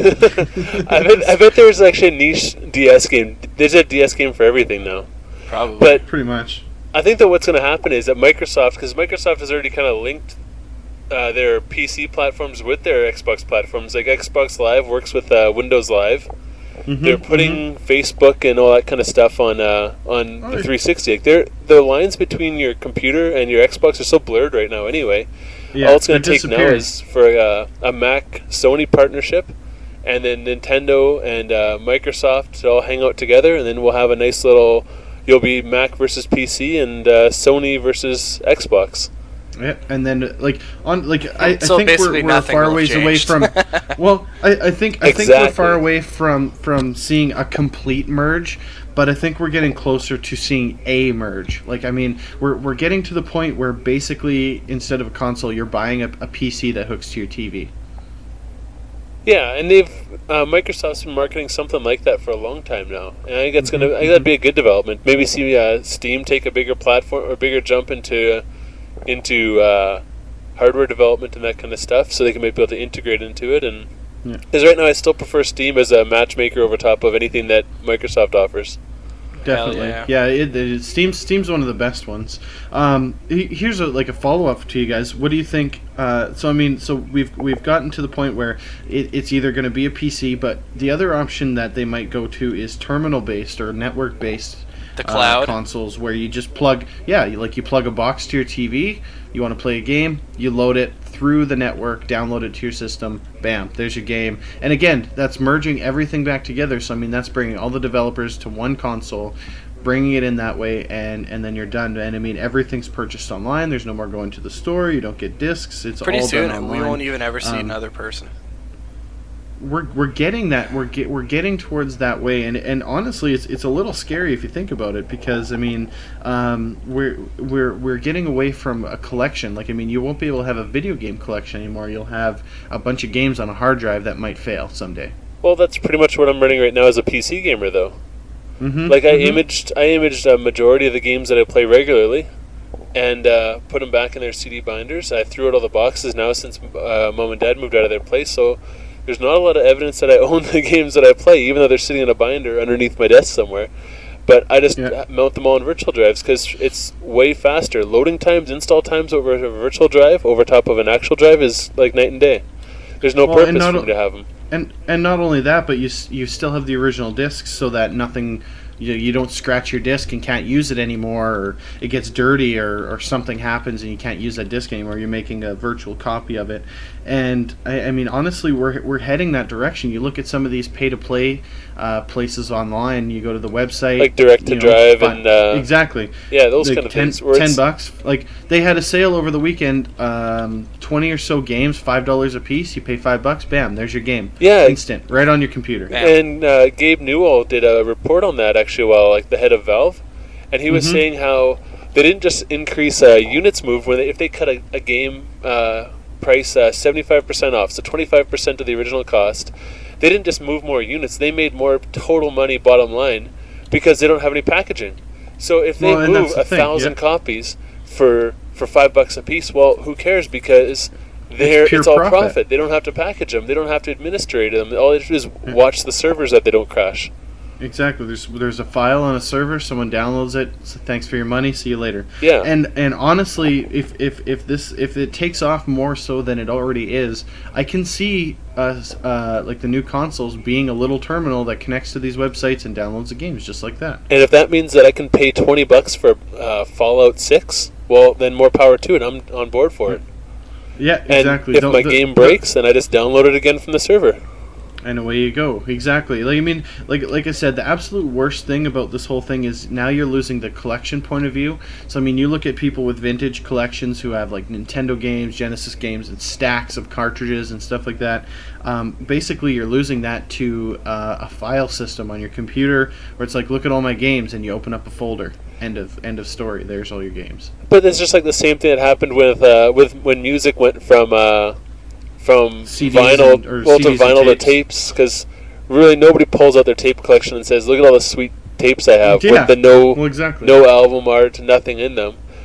bet I bet there's actually a niche D S game. There's a D S game for everything now. Probably. But Pretty much. I think that what's going to happen is that Microsoft, because Microsoft has already kind of linked uh, their P C platforms with their Xbox platforms. Like Xbox Live works with uh, Windows Live. Mm-hmm, They're putting mm-hmm. Facebook and all that kind of stuff on uh, on oh, the three sixty. Like they're, the lines between your computer and your Xbox are so blurred right now anyway. Yeah, all it's going to take now is for uh, a Mac-Sony partnership, and then Nintendo and uh, Microsoft to all hang out together, and then we'll have a nice little... You'll be Mac versus P C and uh, Sony versus Xbox. Yeah, and then like on like I, I so think we're, we're far ways away from. Well, I, I think I exactly. think we're far away from from seeing a complete merge, but I think we're getting closer to seeing a merge. Like I mean, we're we're getting to the point where basically instead of a console, you're buying a, a P C that hooks to your T V. Yeah, and they've uh, Microsoft's been marketing something like that for a long time now, and I think that's Mm-hmm. gonna I think that'd be a good development. Maybe see uh, Steam take a bigger platform or bigger jump into into uh, hardware development and that kind of stuff, so they can maybe be able to integrate into it. And because yeah. right now I still prefer Steam as a matchmaker over top of anything that Microsoft offers. Definitely, yeah. yeah. It, it, Steam's Steam's one of the best ones. Um, he- here's a, like a follow up to you guys. What do you think? Uh, so I mean, so we've we've gotten to the point where it, it's either going to be a P C, but the other option that they might go to is terminal based or network based. The cloud uh, consoles where you just plug, yeah, you, like you plug a box to your T V. You want to play a game, you load it through the network, download it to your system. Bam, there's your game. And again, that's merging everything back together. So I mean, that's bringing all the developers to one console, bringing it in that way, and and then you're done. And I mean, everything's purchased online. There's no more going to the store. You don't get discs. It's pretty all soon. done We online. won't even ever see Um, another person. We're we're getting that we're get, we're getting towards that way, and and honestly, it's it's a little scary if you think about it, because I mean, um, we're we're we're getting away from a collection. Like I mean, you won't be able to have a video game collection anymore. You'll have a bunch of games on a hard drive that might fail someday. Well, that's pretty much what I'm running right now as a P C gamer, though. Mm-hmm, like I mm-hmm. imaged, I imaged a majority of the games that I play regularly, and uh, put them back in their C D binders. I threw out all the boxes now since uh, Mom and Dad moved out of their place, so there's not a lot of evidence that I own the games that I play, even though they're sitting in a binder underneath my desk somewhere. But I just Yeah. mount them all on virtual drives because it's way faster. Loading times, install times over a virtual drive over top of an actual drive is like night and day. There's no Well, and purpose not for o- me to have them. And and not only that, but you s- you still have the original discs, so that nothing, you you don't scratch your disc and can't use it anymore, or it gets dirty, or, or something happens and you can't use that disc anymore. You're making a virtual copy of it, and I, I mean honestly, we're we're heading that direction. You look at some of these pay to play uh, places online. You go to the website, Like Direct to you know, Drive fi- and, uh, exactly, yeah, those Like kind of ten, things. where ten it's- bucks. Like they had a sale over the weekend, um, twenty or so games, five dollars a piece. You pay five bucks, bam, there's your game. Yeah. Instant, right on your computer. And uh, Gabe Newell did a report on that actually, while like the head of Valve, and he was Mhm. saying how they didn't just increase uh, units moved when they, if they cut a, a game uh, price uh, seventy-five percent off, so twenty-five percent of the original cost. They didn't just move more units; they made more total money bottom line because they don't have any packaging. So if they Well, and move that's the a thing, thousand yeah. copies for for five bucks a piece, well, who cares? Because they're, pure it's all profit. profit. They don't have to package them. They don't have to administrate them. All they do is watch the servers that they don't crash. Exactly. There's there's a file on a server. Someone downloads it. So thanks for your money. See you later. Yeah. And and honestly, if if if this if it takes off more so than it already is, I can see us uh, like the new consoles being a little terminal that connects to these websites and downloads the games just like that. And if that means that I can pay twenty bucks for uh, Fallout Six, well, then more power to it. I'm on board for it. Yeah. And Exactly. if Don't- my the- game breaks, then I just download it again from the server. And away you go. Exactly. Like I mean, like like I said, the absolute worst thing about this whole thing is now you're losing the collection point of view. So I mean, you look at people with vintage collections who have like Nintendo games, Genesis games, and stacks of cartridges and stuff like that. Um, basically, you're losing that to uh, a file system on your computer, where it's like, look at all my games, and you open up a folder. End of end of story. There's all your games. But it's just like the same thing that happened with uh, with when music went from uh, from C Ds vinyl and- or well, C to Ds and vinyl to tapes. tapes, because really nobody pulls out their tape collection and says, "Look at all the sweet tapes I have Yeah. with the no Well, exactly. no album art, nothing in them."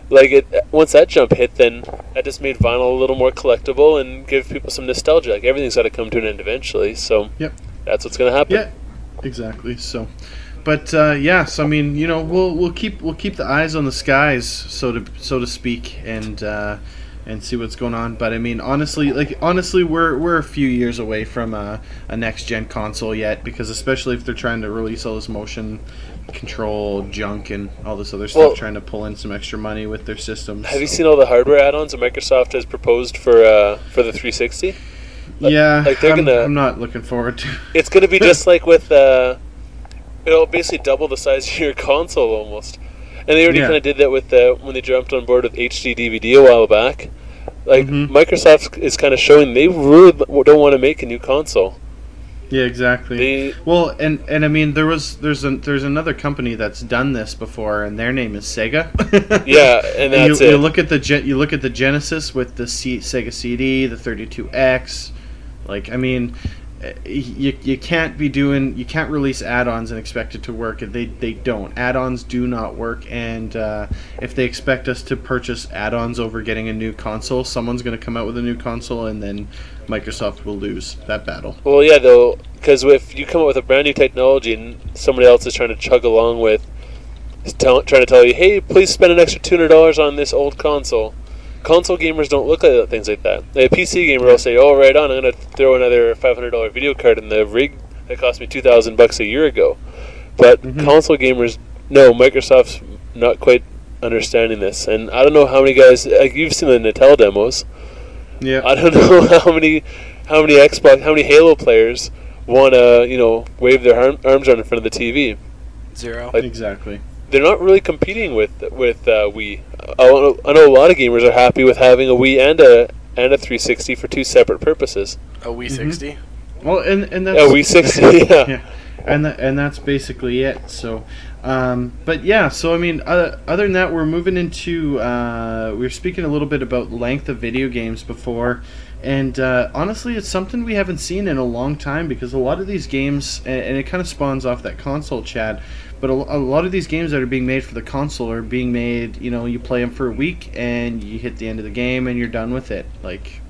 like it once that jump hit, then that just made vinyl a little more collectible and give people some nostalgia. Like everything's got to come to an end eventually, so Yep. that's what's going to happen. Yeah, exactly. So, but uh, yeah, so I mean, you know, we'll we'll keep we'll keep the eyes on the skies, so to so to speak, and uh, and see what's going on. But I mean, honestly, like honestly, we're we're a few years away from a, a next gen console yet, because especially if they're trying to release all this motion control junk and all this other stuff, Well, trying to pull in some extra money with their systems. Have you seen all the hardware add-ons that Microsoft has proposed for uh, for the three sixty? Like, Yeah, like they're I'm, gonna. I'm not looking forward to. It's gonna be just like with. Uh, it'll basically double the size of your console almost, and they already Yeah. kind of did that with uh, when they jumped on board with H D D V D a while back. Like Mhm. Microsoft is kind of showing they really don't want to make a new console. Yeah, exactly. They- well, and and I mean, there was there's a, there's another company that's done this before, and their name is Sega. Yeah, and that's you, it. You look at the Gen- you look at the Genesis with the C- Sega C D, the thirty-two X. Like, I mean, eh, you you can't be doing you can't release add-ons and expect it to work. They they don't. Add-ons do not work, and uh, if they expect us to purchase add-ons over getting a new console, someone's going to come out with a new console, and then Microsoft will lose that battle. Well, yeah, though, because if you come up with a brand new technology and somebody else is trying to chug along with, is tell, trying to tell you, hey, please spend an extra two hundred dollars on this old console. Console gamers don't look at things like that. A P C gamer will say, oh, right on, I'm going to throw another five hundred dollars video card in the rig that cost me two thousand bucks a year ago. But Mhm. console gamers, no, Microsoft's not quite understanding this. And I don't know how many guys, like you've seen the Natel demos. Yeah. I don't know how many, how many Xbox, how many Halo players want to, you know, wave their arm, arms around in front of the T V. Zero. Like, Exactly. they're not really competing with with uh, Wii. I know, I know a lot of gamers are happy with having a Wii and a and a three sixty for two separate purposes. A Wii sixty. Well, and and that's A Wii sixty, yeah. yeah. And tha- and that's basically it. So, um, but yeah. So I mean, uh, other than that, we're moving into. Uh, we were speaking a little bit about length of video games before, and uh, honestly, it's something we haven't seen in a long time, because a lot of these games, and, and it kind of spawns off that console chat. But a, a lot of these games that are being made for the console are being made. You know, you play them for a week, and you hit the end of the game, and you're done with it. Like,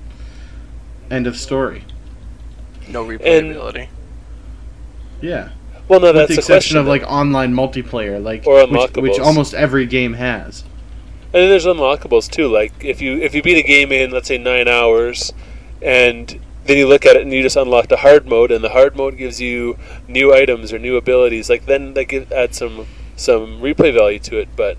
end of story. No replayability. Yeah. Well, no, With that's the the exception question, of though. like online multiplayer, like Or which, which unlockables. almost every game has. And then there's unlockables too. Like if you if you beat a game in, let's say, nine hours, and then you look at it and you just unlocked a hard mode, and the hard mode gives you new items or new abilities. Like then that give, adds some some replay value to it. But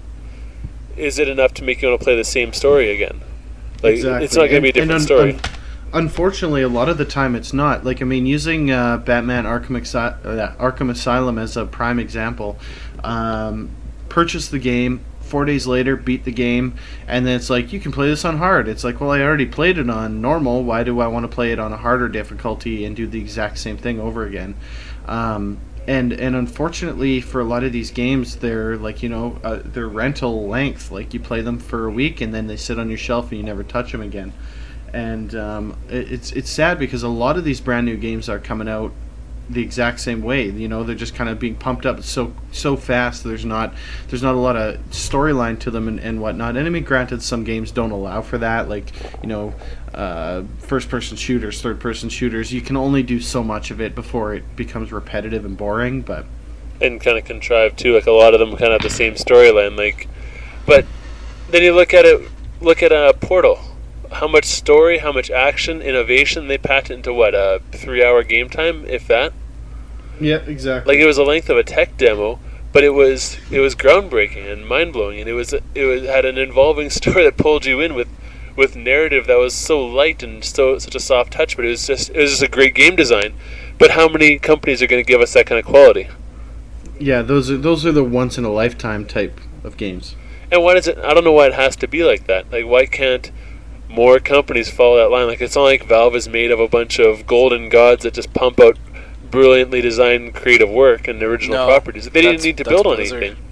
is it enough to make you want to play the same story again? Like Exactly. it's not going to be a And- different and un- story. un- unfortunately, a lot of the time it's not. Like I mean, using uh, Batman Arkham, Exi- uh, Arkham Asylum as a prime example, um, purchase the game. Four days later, beat the game, and then it's like, you can play this on hard. It's like, well, I already played it on normal. Why do I want to play it on a harder difficulty and do the exact same thing over again? Um, and and unfortunately, for a lot of these games, they're like, you know, uh, they're rental length. Like you play them for a week, and then they sit on your shelf, and you never touch them again. And um, it, it's it's sad, because a lot of these brand new games are coming out the exact same way. You know, they're just kind of being pumped up so so fast. There's not there's not a lot of storyline to them and, and whatnot. And I mean, granted, some games don't allow for that. Like, you know, uh, first person shooters, third person shooters. You can only do so much of it before it becomes repetitive and boring. But And kind of contrived too. Like a lot of them kind of have the same storyline. Like, but then you look at it. Look at a Portal. How much story, how much action, innovation they packed into what, a three-hour game time, if that. yeah, exactly. Like it was the length of a tech demo, but it was it was groundbreaking and mind blowing, and it was it was had an involving story that pulled you in with, with narrative that was so light and so such a soft touch. But it was just it was just a great game design. But how many companies are going to give us that kind of quality? Yeah, those are those are the once in a lifetime type of games. And why does it? I don't know why it has to be like that. Like why can't more companies follow that line? Like it's not like Valve is made of a bunch of golden gods that just pump out brilliantly designed creative work and original No, properties. They didn't that's- need to that's build on Blizzard. anything.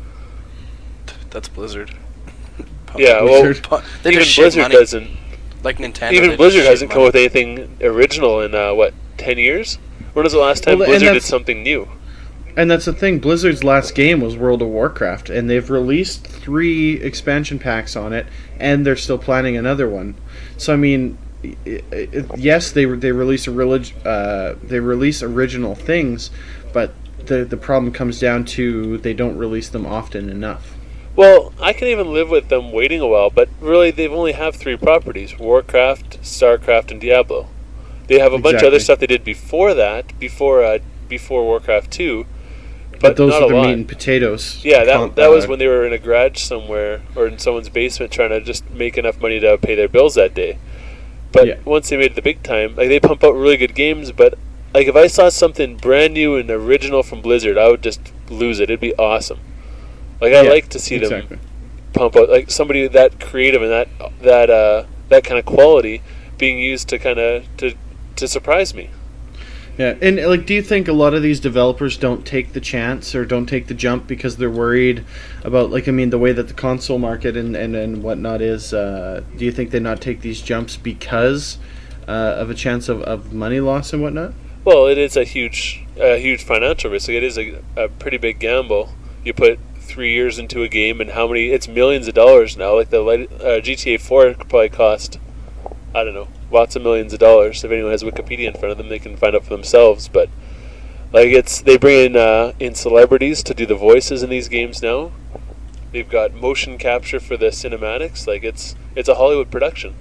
That's Blizzard. Yeah, well, Blizzard. Pu- they even just shit Blizzard money. doesn't. Like Nintendo. Even they Blizzard just hasn't shit come money. with anything original in uh, what ten years? When was the last time Well, and Blizzard did that's- something new? And that's the thing. Blizzard's last game was World of Warcraft, and they've released three expansion packs on it, and they're still planning another one. So I mean, it, it, yes, they they release a relig- uh, they release original things, but the the problem comes down to they don't release them often enough. Well, I can even live with them waiting a while, but really they've only have three properties: Warcraft, StarCraft, and Diablo. They have a bunch Exactly. of other stuff they did before that, before uh, before Warcraft two. But, But those not are a the lot. meat and potatoes. Yeah, that Con- that was uh, when they were in a garage somewhere or in someone's basement trying to just make enough money to pay their bills that day. But Yeah. once they made it the big time, like they pump out really good games. But like if I saw something brand new and original from Blizzard, I would just lose it. It'd be awesome. Like I Yeah, like to see exactly. them pump out like somebody that creative and that that uh, that kind of quality being used to kind of to to surprise me. Yeah, and like, do you think a lot of these developers don't take the chance or don't take the jump because they're worried about, like, I mean, the way that the console market and, and, and whatnot is? Uh, do you think they not take these jumps because uh, of a chance of, of money loss and whatnot? Well, it is a huge, a huge financial risk. Like, it is a, a pretty big gamble. You put three years into a game, and how many? It's millions of dollars now. Like the light, uh, G T A four could probably cost, I don't know, lots of millions of dollars. If anyone has Wikipedia in front of them, they can find out for themselves. But like, it's they bring in uh, in celebrities to do the voices in these games now. They've got motion capture for the cinematics. Like it's it's a Hollywood production,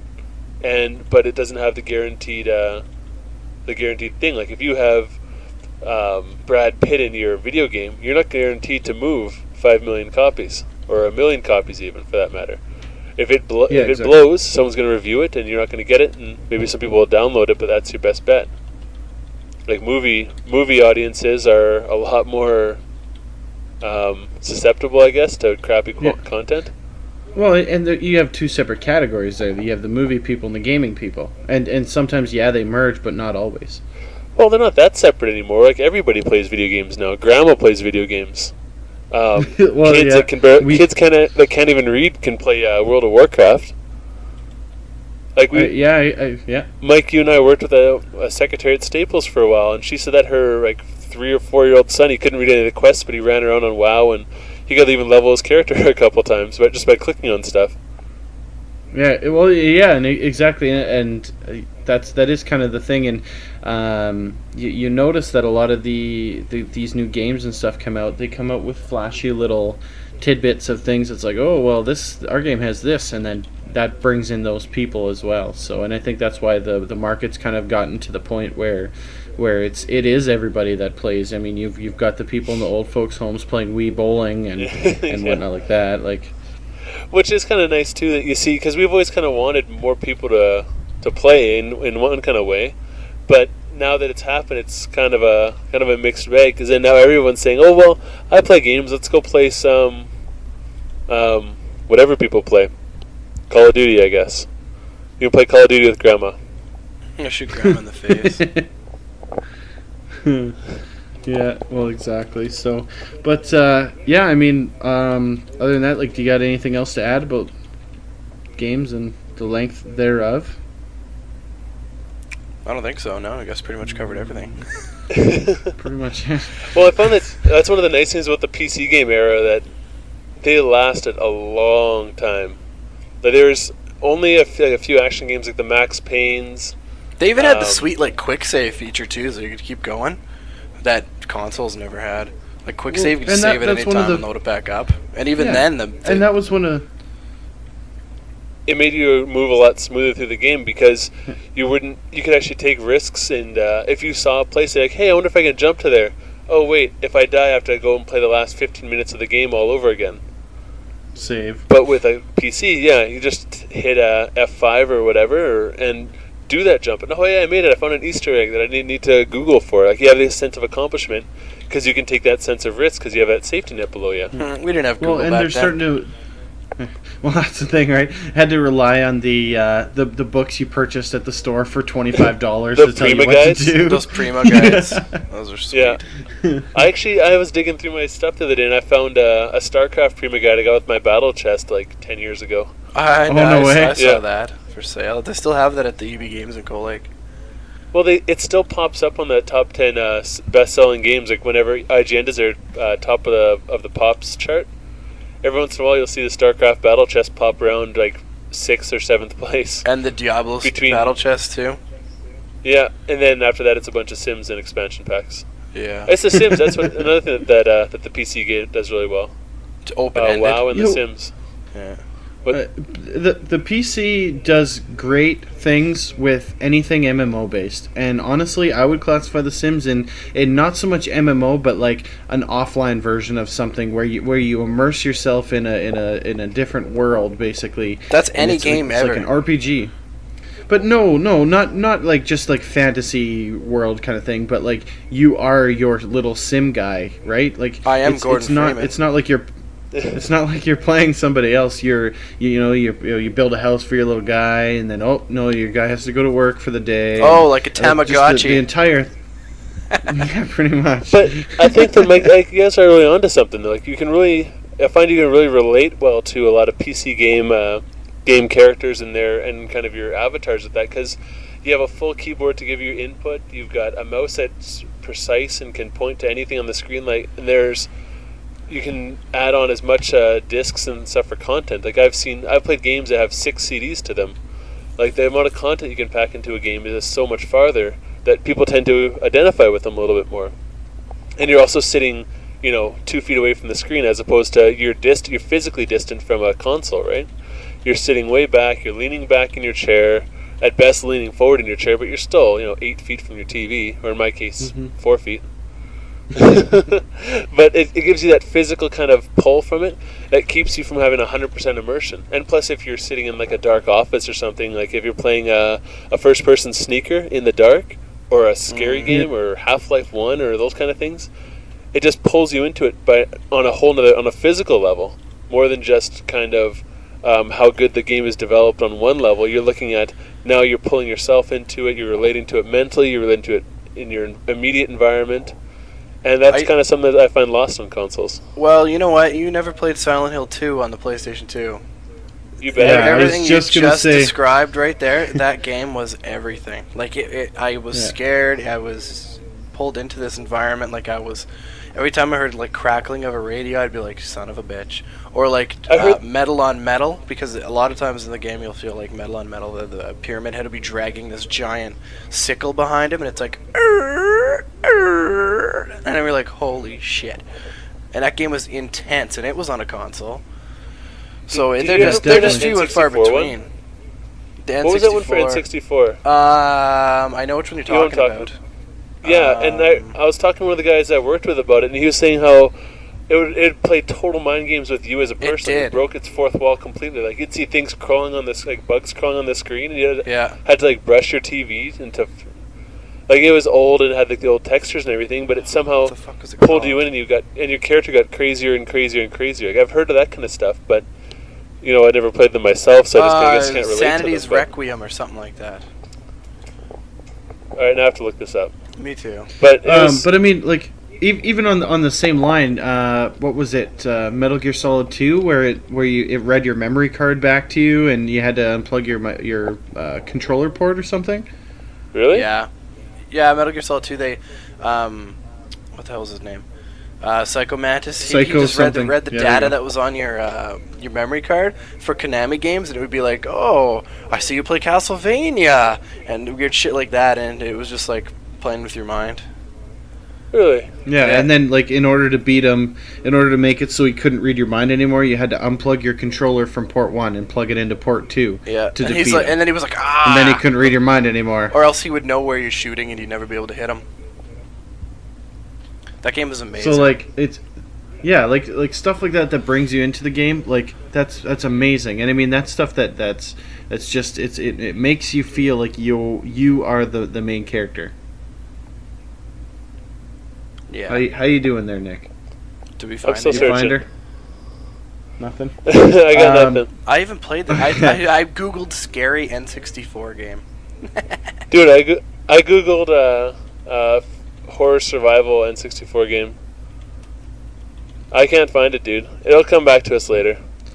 and but it doesn't have the guaranteed uh, the guaranteed thing. Like if you have um, Brad Pitt in your video game, you're not guaranteed to move five million copies or a million copies, even for that matter. If it blo- Yeah, if exactly. it blows, someone's going to review it, and you're not going to get it, and maybe some people will download it, but that's your best bet. Like movie movie audiences are a lot more um, susceptible, I guess, to crappy qu- Yeah. content. Well, and there, you have two separate categories there. You have the movie people and the gaming people, and and sometimes, yeah, they merge, but not always. Well, they're not that separate anymore. Like everybody plays video games now. Grandma plays video games. Um, Well, kids yeah, that can bar- we- kids kind of that can't even read can play uh, World of Warcraft. Like we, Uh, yeah, I, I, yeah. Mike, you and I worked with a, a secretary at Staples for a while, and she said that her like three or four year old son, he couldn't read any of the quests, but he ran around on WoW, and he got to even level his character a couple times, but just by clicking on stuff. Yeah, well, yeah, and e- exactly, and uh, that's that is kind of the thing, and um, you, you notice that a lot of the, the these new games and stuff come out. They come out with flashy little tidbits of things. It's like, oh, well, this our game has this, and then that brings in those people as well. So, and I think that's why the the market's kind of gotten to the point where where it's it is everybody that plays. I mean, you've you've got the people in the old folks' homes playing Wii bowling and and Yeah. whatnot like that, like. Which is kind of nice too that you see, because we've always kind of wanted more people to to play in in one kind of way, but now that it's happened, it's kind of a kind of a mixed bag. Because then now everyone's saying, "Oh well, I play games. Let's go play some, um, whatever people play, Call of Duty, I guess. You can play Call of Duty with Grandma." I shoot Grandma in the face. Yeah, well, exactly. So, but uh, yeah, I mean, um, other than that, like, do you got anything else to add about games and the length thereof? I don't think so. No, I guess pretty much covered everything. Pretty much. Yeah. Well, I found that that's one of the nice things about the P C game era, that they lasted a long time. That there's only a, f- like a few action games like the Max Paynes. They even had the Um, sweet like quick save feature too, so you could keep going. That consoles never had. Like quick Well, save, you could and just that- save it any that's one of time the- and load it back up. And even Yeah. then, the, the And that was one of. It made you move a lot smoother through the game because you wouldn't. You could actually take risks, and uh, if you saw a place like, "Hey, I wonder if I can jump to there." Oh wait, if I die, I have to go and play the last fifteen minutes of the game all over again. Save. But with a P C, yeah, you just hit uh, F five or whatever, or, and do that jump. And oh yeah, I made it. I found an Easter egg that I didn't need to Google for. Like you have this sense of accomplishment because you can take that sense of risk because you have that safety net below you. Hmm, we didn't have Google Well, and back they're then. starting to. Well, that's the thing, right? Had to rely on the uh, the the books you purchased at the store for twenty five dollars The to tell you Prima what guides? to do. Those Prima guides. Yeah. Those are sweet. Yeah. I actually, I was digging through my stuff the other day, and I found uh, a StarCraft Prima guide I got with my battle chest like ten years ago. I, Oh, know, no I, way. I saw Yeah. that for sale. They still have that at the E B Games in Cold Lake. Well, they it still pops up on the top ten uh, s- best-selling games. Like whenever I G N does their uh, top of the of the pops chart, every once in a while you'll see the StarCraft battle chest pop around like sixth or seventh place. And the Diablo Between- battle chest too. Yeah, and then after that it's a bunch of Sims and expansion packs. Yeah. It's the Sims. That's what, another thing that uh, that the P C game does really well. It's Uh, open-ended. WoW and You the know- Sims. Yeah. But Uh, the the P C does great things with anything M M O based, and honestly, I would classify The Sims in, in not so much M M O, but like an offline version of something where you where you immerse yourself in a in a in a different world, basically. That's And any it's like- game it's ever. like an R P G. But no, no, not not like just like fantasy world kind of thing, but like you are your little sim guy, right? Like I am it's, Gordon it's not Freeman. it's not like you're it's not like you're playing somebody else. You're you, you know you you know, you build a house for your little guy, and then oh no, your guy has to go to work for the day. Oh, and, like a uh, just Tamagotchi. The, the entire. Yeah, pretty much. But I think that Mike, like, you guys are really onto something. Like you can really, I find you can really relate well to a lot of P C game uh, game characters in there and kind of your avatars with that because you have a full keyboard to give you input. You've got a mouse that's precise and can point to anything on the screen. Like and there's, you can add on as much uh, discs and stuff for content. Like I've seen, I've played games that have six C Ds to them. Like the amount of content you can pack into a game is so much farther that people tend to identify with them a little bit more. And you're also sitting, you know, two feet away from the screen as opposed to you're dist- you're physically distant from a console, right? You're sitting way back, you're leaning back in your chair, at best leaning forward in your chair, but you're still, you know, eight feet from your T V, or in my case, Mhm. four feet. But it, it gives you that physical kind of pull from it that keeps you from having one hundred percent immersion. And plus, if you're sitting in like a dark office or something, like if you're playing a, a first-person sneaker in the dark, or a scary Mhm. game, or Half-Life one, or those kind of things, it just pulls you into it by on a whole nother, on a physical level, more than just kind of um, how good the game is developed on one level. You're looking at now you're pulling yourself into it, you're relating to it mentally, you're relating to it in your immediate environment. And that's I- kind of something that I find lost on consoles. Well, you know what? You never played Silent Hill two on the PlayStation two. You bet. Yeah, I was Everything just you gonna just say- described right there, that game was everything. Like, it, it, I was Yeah. scared. I was pulled into this environment. Like, I was... Every time I heard, like, crackling of a radio, I'd be like, son of a bitch. Or, like, I uh, heard- metal on metal. Because a lot of times in the game, you'll feel like metal on metal. The, the Pyramid Head will be dragging this giant sickle behind him, and it's like... "Arr, arr," and I'm like, holy shit. And that game was intense, and it was on a console. So Did they're you just, ever they're play just the few and far N sixty-four one? between. The What was that one for N N sixty-four? sixty-four? Um, I know which one you're You know what talking I'm about. talking Yeah, and I, Um, I was talking to one of the guys I worked with about it, and he was saying how it would it play total mind games with you as a person. did. broke its fourth wall completely. Like you'd see things crawling on this, like bugs crawling on the screen, and you had, Yeah. had to like brush your T V into. Like it was old and had like the old textures and everything, but it somehow What the fuck was it pulled called? you in, and you got and your character got crazier and crazier and crazier. Like I've heard of that kind of stuff, but you know I never played them myself, so I just I guess Uh, can't relate Sanity's to them. but- Requiem or something like that. All right, now I have to look this up. Me too. But it Um, was, but I mean, like e- even on the, on the same line, uh, what was it? Uh, Metal Gear Solid two, where it where you it read your memory card back to you, and you had to unplug your mi- your uh, controller port or something. really? Yeah. Yeah, Metal Gear Solid two, they... Um, what the hell was his name? Uh, Psycho Mantis. He, he Psycho just read the, something. read the Yeah, there you data go. that was on your uh, your memory card for Konami games, and it would be like, oh, I see you play Castlevania, and weird shit like that, and it was just like playing with your mind. Really? Yeah, Yeah. and then like in order to beat him, in order to make it so he couldn't read your mind anymore, you had to unplug your controller from port one and plug it into port two. Yeah, to and, defeat he's like, him. and then he was like, ah, And then he couldn't read your mind anymore. or else he would know where you're shooting, and you'd never be able to hit him. That game was amazing. So like it's yeah, like like stuff like that that brings you into the game, like that's that's amazing. And I mean that's stuff that that's that's just it's it, it makes you feel like you you are the the main character. yeah, How you, how you doing there, Nick? to be I'm fine. still You searching. find her? Nothing. I got Um, nothing. I even played the. I, I, I googled scary N sixty-four game. Dude, I, go- I googled uh, uh, horror survival N sixty-four game. I can't find it, dude. It'll come back to us later.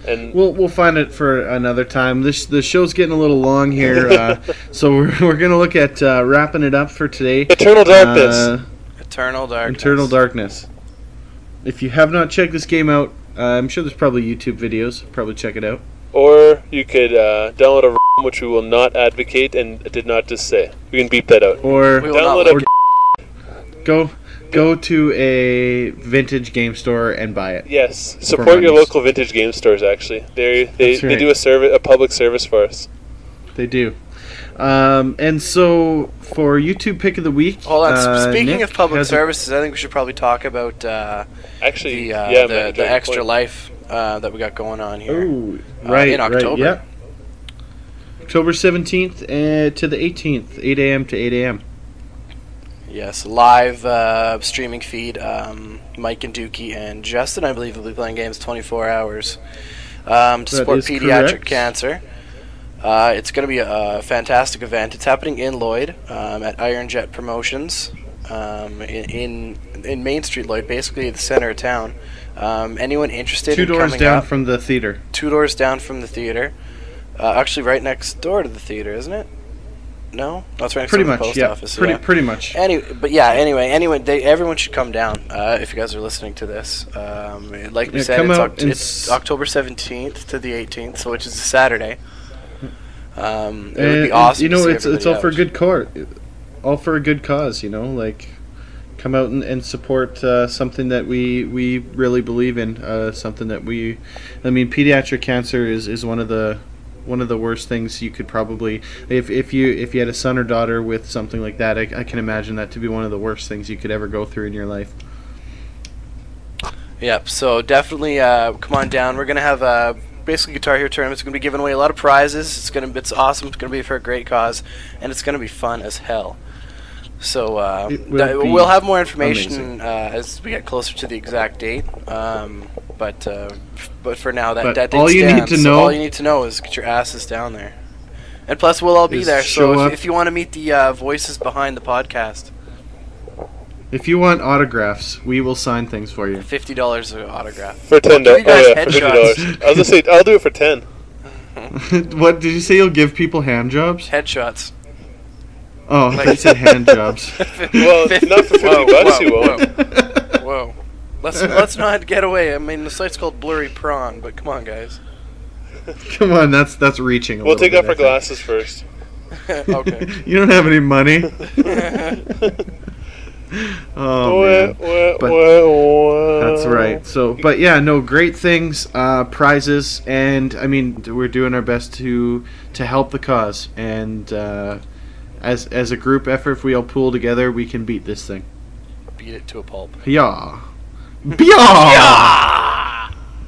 And we'll we'll find it for another time. This the show's getting a little long here, uh, so we're we're gonna look at uh, wrapping it up for today. Eternal Darkness. Uh, Eternal Darkness. Eternal Darkness. If you have not checked this game out, uh, I'm sure there's probably YouTube videos. Probably check it out. Or you could uh, download a ROM, which we will not advocate and did not just say. We can beep that out. Or download or go go to a vintage game store and buy it. Yes, support your local vintage game stores. Actually, they they, That's right. they do a service, a public service for us. They do. Um, and so for YouTube pick of the week. Hold on. Uh, Speaking Nick of public has a- services, I think we should probably talk about uh, actually the, uh, yeah, the, man, the enjoy extra point. life uh, that we got going on here. Ooh, uh, right, in October. right, yeah. October seventeenth uh, to the eighteenth, eight a.m. to eight a.m. Yes, live uh, streaming feed. Um, Mike and Dookie and Justin, I believe, will be playing games twenty-four hours um, to That support is pediatric correct. cancer. Uh, it's going to be a, a fantastic event. It's happening in Lloyd um, at Iron Jet Promotions um, in, in in Main Street, Lloyd, basically the center of town. Um, anyone interested Two in doors coming down up, from the theater. two doors down from the theater. Uh, actually, right next door to the theater, isn't it? No, no, it's right next Pretty door to much, the post yeah. office. Pretty, yeah. pretty much. Anyway, but yeah, anyway, anyway, they, everyone should come down uh, if you guys are listening to this. Um, like we Yeah, said, come it's, out Oct- and it's s- October seventeenth to the eighteenth, so which is a Saturday. Um, it would And, be awesome. You to know, see it's it's all everybody for a out. good cause, all for a good cause. You know, like come out and, and support uh, something that we we really believe in. Uh, something that we, I mean, pediatric cancer is, is one of the one of the worst things you could probably if if you if you had a son or daughter with something like that. I, I can imagine that to be one of the worst things you could ever go through in your life. Yep. So definitely uh, come on down. We're gonna have a basically Guitar Hero tournament. It's gonna be giving away a lot of prizes. It's gonna it's awesome. It's gonna be for a great cause, and it's gonna be fun as hell. So uh, It will th- be we'll have more information amazing. uh, as we get closer to the exact date. Um, but uh, f- but for now, that But that date all you need stands. to So know- all you need to know is get your asses down there. And plus, we'll all be Is there. show So up. if, if you want to meet the uh, voices behind the podcast, If you want autographs, we will sign things for you. fifty dollars an autograph. For ten We'll dollars. give you Oh guys yeah, for fifty headshots. dollars. I was gonna say I'll do it for ten. What did you say? You'll give people hand jobs? Headshots. Oh, Like- I said hand jobs. Well, not for fifty Whoa, bucks, whoa, you won't. Whoa. Whoa. Let's let's not get away. I mean, the site's called Blurry Prawn, but come on, guys. Come on, that's that's reaching. A We'll little take off bit, our I think. glasses first. Okay. You don't have any money. Oh man. Wah, But- wah, wah. That's right. So, but yeah, no, great things, uh, prizes, and I mean, we're doing our best to to help the cause. And uh, as as a group effort, if we all pull together, we can beat this thing. Beat it to a pulp. Yeah. Yeah.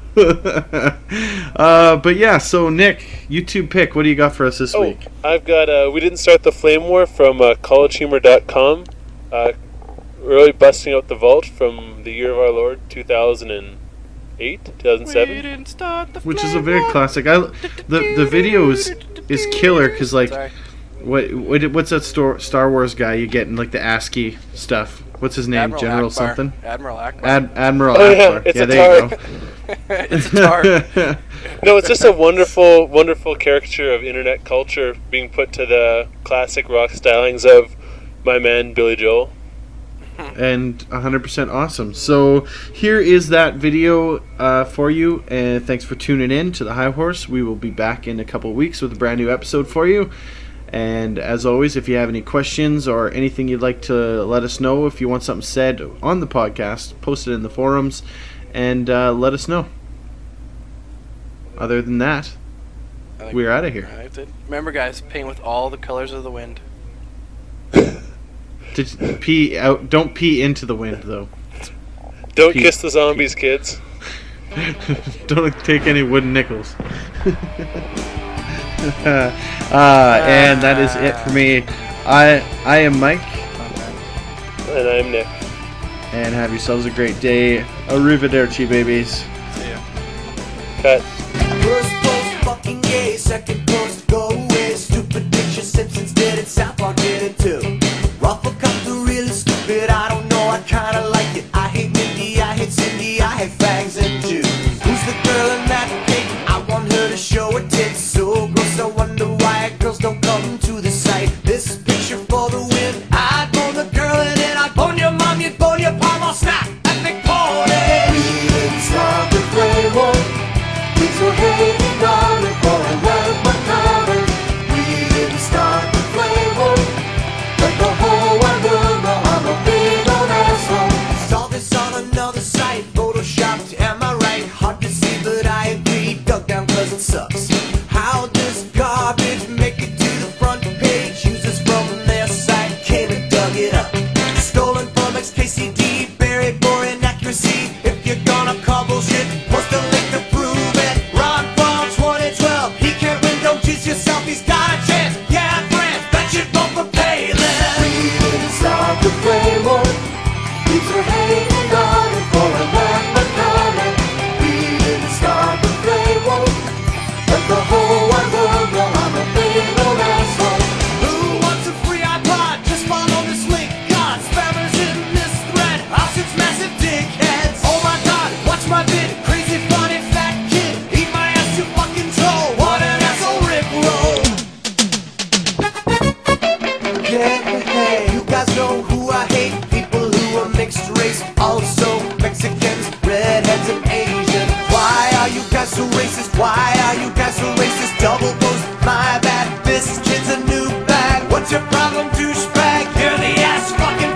uh, but yeah, so Nick, YouTube pick. What do you got for us this Oh, week? I've got. Uh, we didn't start the flame war from uh, college humor dot com. Uh, really busting out the vault from the year of our Lord, two thousand eight, two thousand seven. Which is a very classic. I the the video is is killer because like Sorry. what what what's that Star Star Wars guy you get in like the ASCII stuff? What's his name? Admiral General Akbar. something. Admiral Akbar. Ad, Admiral Oh, yeah, Akbar. it's yeah, a there you tar. It's a tar. go. No, it's just a wonderful, wonderful caricature of internet culture being put to the classic rock stylings of my man Billy Joel. And one hundred percent awesome. So here is that video uh, for you, and thanks for tuning in to the High Horse. We will be back in a couple of weeks with a brand new episode for you. And as always, if you have any questions or anything you'd like to let us know, if you want something said on the podcast, post it in the forums and uh, let us know. Other than that, I think- we're out of here. That's it. Remember, guys, paint with all the colors of the wind. Did pee out? Don't pee into the wind, though. Don't Pete. kiss the zombies, kids. Don't take any wooden nickels. uh, and that is it for me. I I am Mike, And I'm Nick. and have yourselves a great day. Arrivederci, babies. See ya. Cut. First post fucking gay, second post go away. Stupid picture, Simpsons did it, South Park did it too. Ruffle cut through really stupid, I don't know, I kinda like it. I hate Mindy, I hate Cindy, I hate fags and Jews. Who's the girl in that cake? I Okay, you guys know who I hate. People who are mixed race, also Mexicans, redheads and Asians. Why are you guys so racist? Why are you guys so racist? Double post, my bad. This kid's a new bag. What's your problem, douchebag? You're the ass fucking